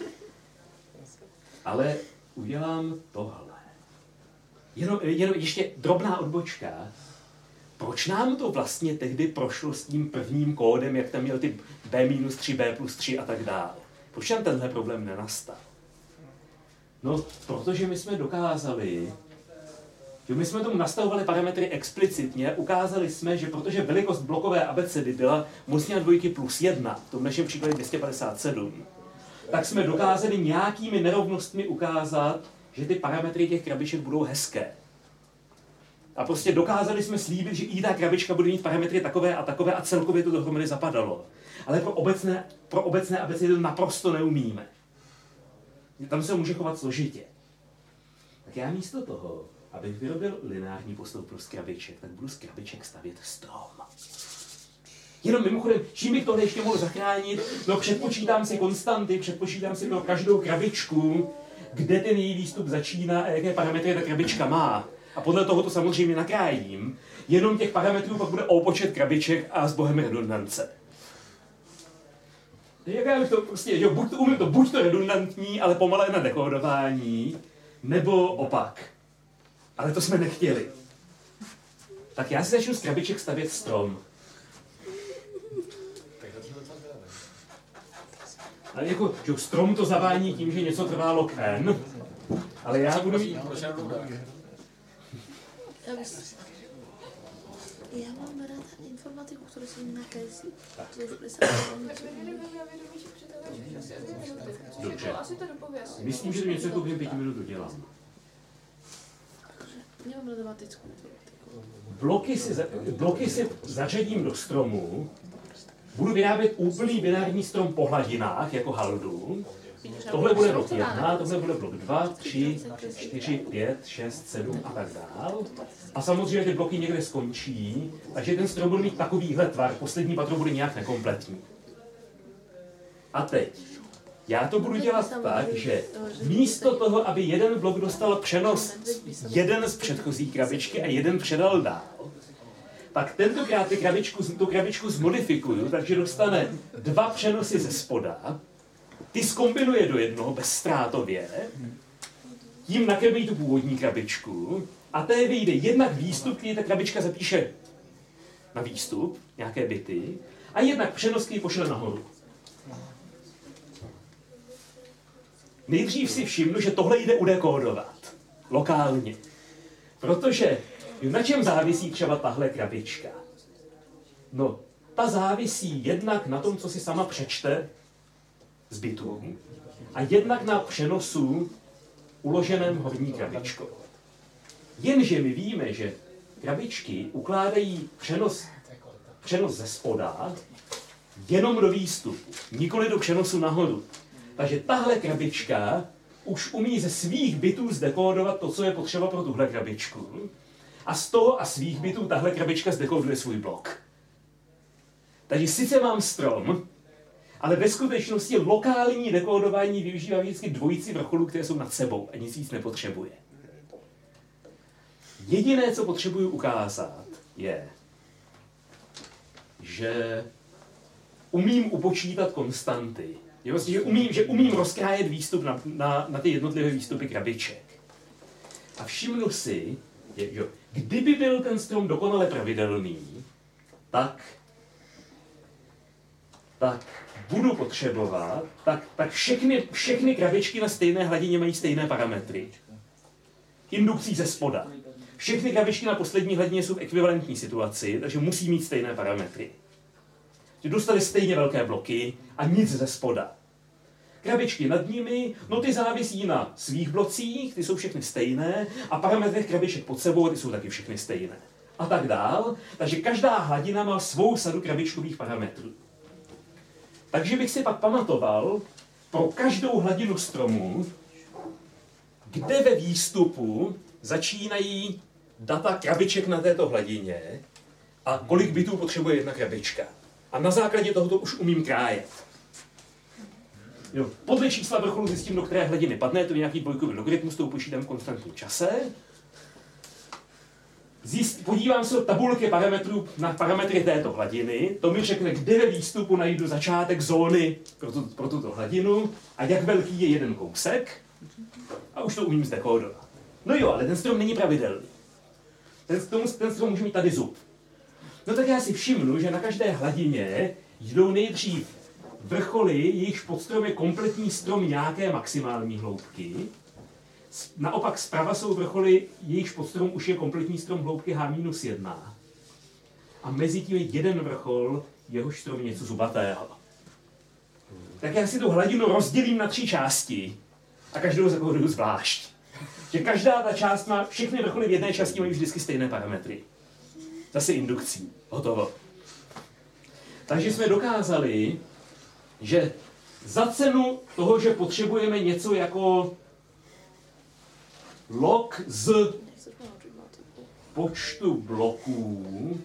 Ale udělám tohle. Jenom ještě drobná odbočka. Proč nám to vlastně tehdy prošlo s tím prvním kódem, jak tam měl ty B-3, B+3 a tak dále? Proč nám tenhle problém nenastal? No, protože my jsme dokázali, že my jsme tomu nastavovali parametry explicitně, ukázali jsme, že protože velikost blokové abecedy byla mocněna dvojky +1, v tom našem příkladě 257, tak jsme dokázali nějakými nerovnostmi ukázat, že ty parametry těch krabiček budou hezké. A prostě dokázali jsme slíbit, že i ta krabička bude mít parametry takové a celkově to dohromady zapadalo. Ale pro obecné abecedy to naprosto neumíme. Tam se může chovat složitě. Tak já místo toho, abych vyrobil lineární postup z krabiček, tak budu z krabiček stavět strom. Jenom mimochodem, čím bych tohle ještě mohl zachránit? No předpočítám si konstanty, předpočítám si pro každou krabičku, kde ten její výstup začíná a jaké parametry ta krabička má. A podle toho to samozřejmě nakrájím. Jenom těch parametrů pak bude počet krabiček a s bohem redundance. Jak bych to prostě, jo, buď to redundantní, ale pomalé na dekódování, nebo opak. Ale to jsme nechtěli. Tak já si začnu z krabiček stavět strom. Ale jako, že strom to zavání tím, že něco trvá log n, ale já budu mít... Já mám rád informatiku, kterou jsem nakreslil. Dobře. Asi to dopověst. Myslím, že to něco jako během 5 minut udělám. Nemám matematickou. Bloky si zařadím do stromu, budu vyrábět úplný binární strom po hladinách, jako haldu. Tohle bude blok 1, tohle bude blok 2, 3, 4, 5, 6, 7 a tak dál. A samozřejmě ty bloky někde skončí, takže ten strom bude mít takovýhle tvar, poslední patro bude nějak nekompletní. A teď, já to budu dělat tak, že místo toho, aby jeden blok dostal přenos jeden z předchozí krabičky a jeden předal dál, tak tentokrát tu krabičku zmodifikuju, takže dostane 2 přenosy ze spoda, ty zkombinuje do jednoho bezztrátově, tím nakrmí tu původní krabičku a té vyjde jednak výstup, který ta krabička zapíše na výstup, nějaké bity, a jednak přenos, který pošle nahoru. Nejdřív si všimnu, že tohle jde udekódovat lokálně, protože na čem závisí třeba tahle krabička? No, ta závisí jednak na tom, co si sama přečte z bitů, a jednak na přenosu uloženém horní krabičkou. Jenže my víme, že krabičky ukládají přenos ze spoda jenom do výstupu, nikoli do přenosu nahoru. Takže tahle krabička už umí ze svých bitů zdekódovat to, co je potřeba pro tuhle krabičku. A z toho a svých bitů tahle krabička zdekóduje svůj blok. Takže sice mám strom, ale ve skutečnosti lokální dekódování využívá vždycky dvojici vrcholů, které jsou nad sebou a nic víc nepotřebuje. Jediné, co potřebuju ukázat, je, že umím upočítat konstanty. Je vlastně, že umím rozkrájet výstup na ty jednotlivé výstupy krabiček. A všimnu si, že kdyby byl ten strom dokonale pravidelný, tak budu potřebovat, tak všechny krabičky na stejné hladině mají stejné parametry. Indukcí ze spoda. Všechny krabičky na poslední hladině jsou v ekvivalentní situaci, takže musí mít stejné parametry. Dostali stejně velké bloky a nic ze spoda. Krabičky nad nimi, no ty závisí na svých blocích, ty jsou všechny stejné, a parametry krabiček pod sebou, ty jsou taky všechny stejné. A tak dál, takže každá hladina má svou sadu krabičkových parametrů. Takže bych si pak pamatoval pro každou hladinu stromu, kde ve výstupu začínají data krabiček na této hladině a kolik bitů potřebuje jedna krabička. A na základě tohoto už umím krájet. Jo, podle čísla vrcholu zjistím, do které hladiny padne, to je nějaký dvojkový logaritmus, to počítám v konstantním čase. Podívám se do tabulky parametrů na parametry této hladiny, to mi řekne, kde ve výstupu najdu začátek zóny pro tuto hladinu a jak velký je jeden kousek a už to umím zdekódovat. No jo, ale ten strom není pravidelný. Ten strom může mít tady zub. No tak já si všimnu, že na každé hladině jdou nejdřív vrcholy, jejichž podstrom je kompletní strom nějaké maximální hloubky. Naopak zprava jsou vrcholy, jejichž podstrom už je kompletní strom hloubky H-1. A mezi tím je jeden vrchol, jehož strom je něco zubatého. Tak já si tu hladinu rozdělím na 3 části a každou zakóduju zvlášť. Že každá ta část má, všechny vrcholy v jedné části mají vždycky stejné parametry. Zase indukcí. Hotovo. Takže jsme dokázali, že za cenu toho, že potřebujeme něco jako log z počtu bloků,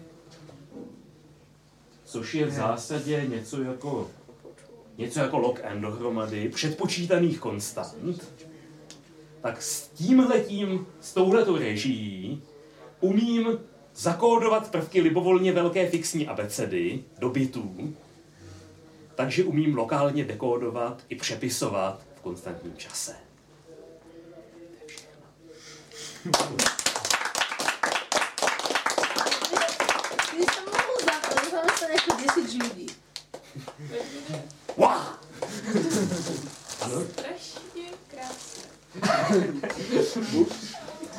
což je v zásadě něco jako log n dohromady, předpočítaných konstant, tak s touhletou režií umím zakódovat prvky libovolně velké fixní abecedy do bitů, takže umím lokálně dekódovat i přepisovat v konstantním čase. Ty jsi mohl zamyslet jako 10 lidí. Wow! Ano? Strašně krásné.